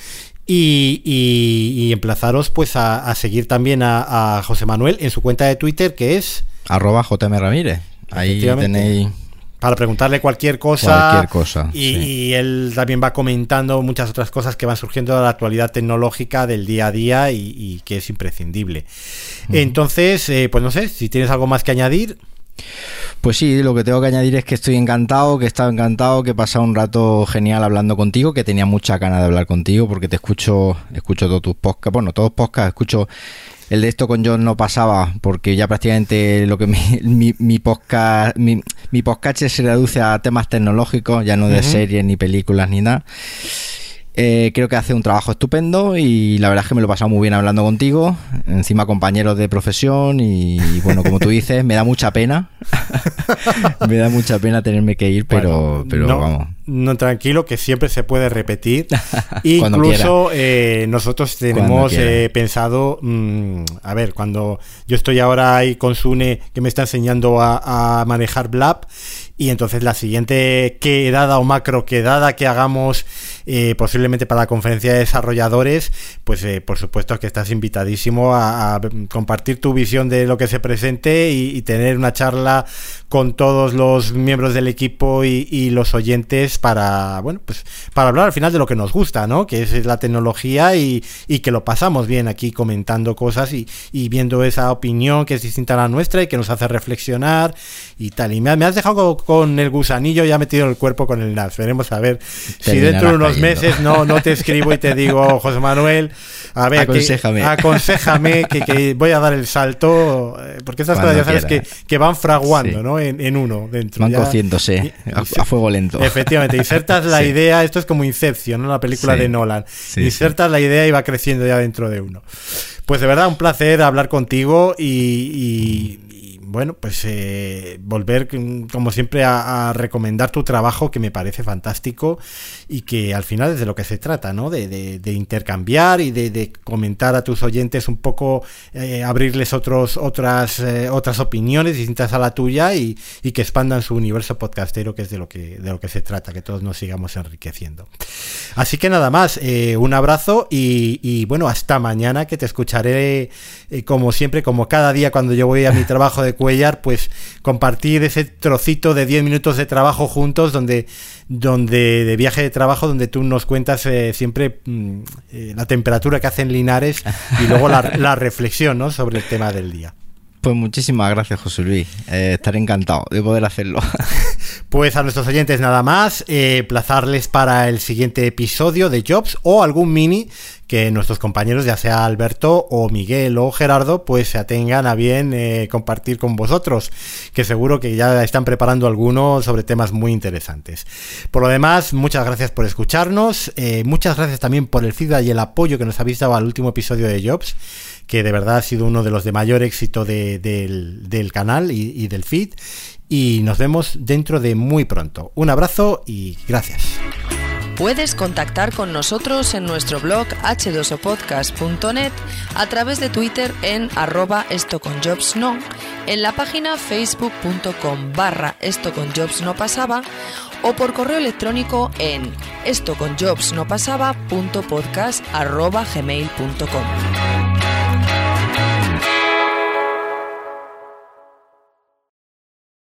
Y emplazaros pues a seguir también a José Manuel en su cuenta de Twitter, que es @jmramirez. Ahí tenéis para preguntarle cualquier cosa. Sí. Y él también va comentando muchas otras cosas que van surgiendo de la actualidad tecnológica del día a día y que es imprescindible. Entonces, pues no sé, si tienes algo más que añadir. Pues sí, lo que tengo que añadir es que estoy encantado, que he estado encantado, que he pasado un rato genial hablando contigo, que tenía mucha ganas de hablar contigo porque te escucho todos tus podcasts, bueno, todos podcasts, escucho el de Esto con Jobs no pasaba porque ya prácticamente lo que mi podcast se reduce a temas tecnológicos, ya no de series ni películas ni nada. Creo que hace un trabajo estupendo y la verdad es que me lo he pasado muy bien hablando contigo, encima compañeros de profesión y bueno, como tú dices, me da mucha pena tenerme que ir, pero no, vamos. No, tranquilo, que siempre se puede repetir. Incluso nosotros tenemos pensado, a ver, cuando yo estoy ahora ahí con Sune, que me está enseñando a manejar Blab, y entonces la siguiente quedada o macro quedada que hagamos posiblemente para la conferencia de desarrolladores, pues por supuesto que estás invitadísimo a compartir tu visión de lo que se presente y tener una charla con todos los miembros del equipo y los oyentes para hablar al final de lo que nos gusta, ¿no? Que es la tecnología y que lo pasamos bien aquí comentando cosas y viendo esa opinión que es distinta a la nuestra y que nos hace reflexionar y tal. Y me has dejado con el gusanillo ya metido en el cuerpo con el NAS. Veremos a ver si dentro de unos meses no te escribo y te digo, José Manuel, a ver, aconséjame que voy a dar el salto, porque estas cosas ya sabes que van fraguando, sí, ¿no? En uno dentro. Van cociéndose a fuego lento. Efectivamente, insertas la idea, esto es como Inception, ¿no? La película de Nolan. Insertas la idea y va creciendo ya dentro de uno. Pues de verdad, un placer hablar contigo y bueno, pues volver como siempre a recomendar tu trabajo, que me parece fantástico y que al final es de lo que se trata, ¿no? De intercambiar y de comentar a tus oyentes un poco, abrirles otras opiniones distintas a la tuya y que expandan su universo podcastero, que es de lo que se trata, que todos nos sigamos enriqueciendo. Así que nada más, un abrazo y bueno, hasta mañana, que te escucharé como siempre, como cada día cuando yo voy a mi trabajo de Cuellar, pues compartir ese trocito de 10 minutos de trabajo juntos, donde de viaje de trabajo, donde tú nos cuentas siempre la temperatura que hace en Linares y luego la reflexión, ¿no?, sobre el tema del día. Pues muchísimas gracias, José Luis. Estaré encantado de poder hacerlo. Pues a nuestros oyentes nada más, plazarles para el siguiente episodio de Jobs o algún mini que nuestros compañeros, ya sea Alberto o Miguel o Gerardo, pues se atengan a bien compartir con vosotros, que seguro que ya están preparando alguno sobre temas muy interesantes. Por lo demás, muchas gracias por escucharnos, muchas gracias también por el feedback y el apoyo que nos habéis dado al último episodio de Jobs, que de verdad ha sido uno de los de mayor éxito del canal y del feed, y nos vemos dentro de muy pronto. Un abrazo y gracias. Puedes contactar con nosotros en nuestro blog h2opodcast.net, a través de Twitter en @estoconjobsno, en la página facebook.com/estoconjobsnopasaba o por correo electrónico en estoconjobsnopasaba.podcast@gmail.com.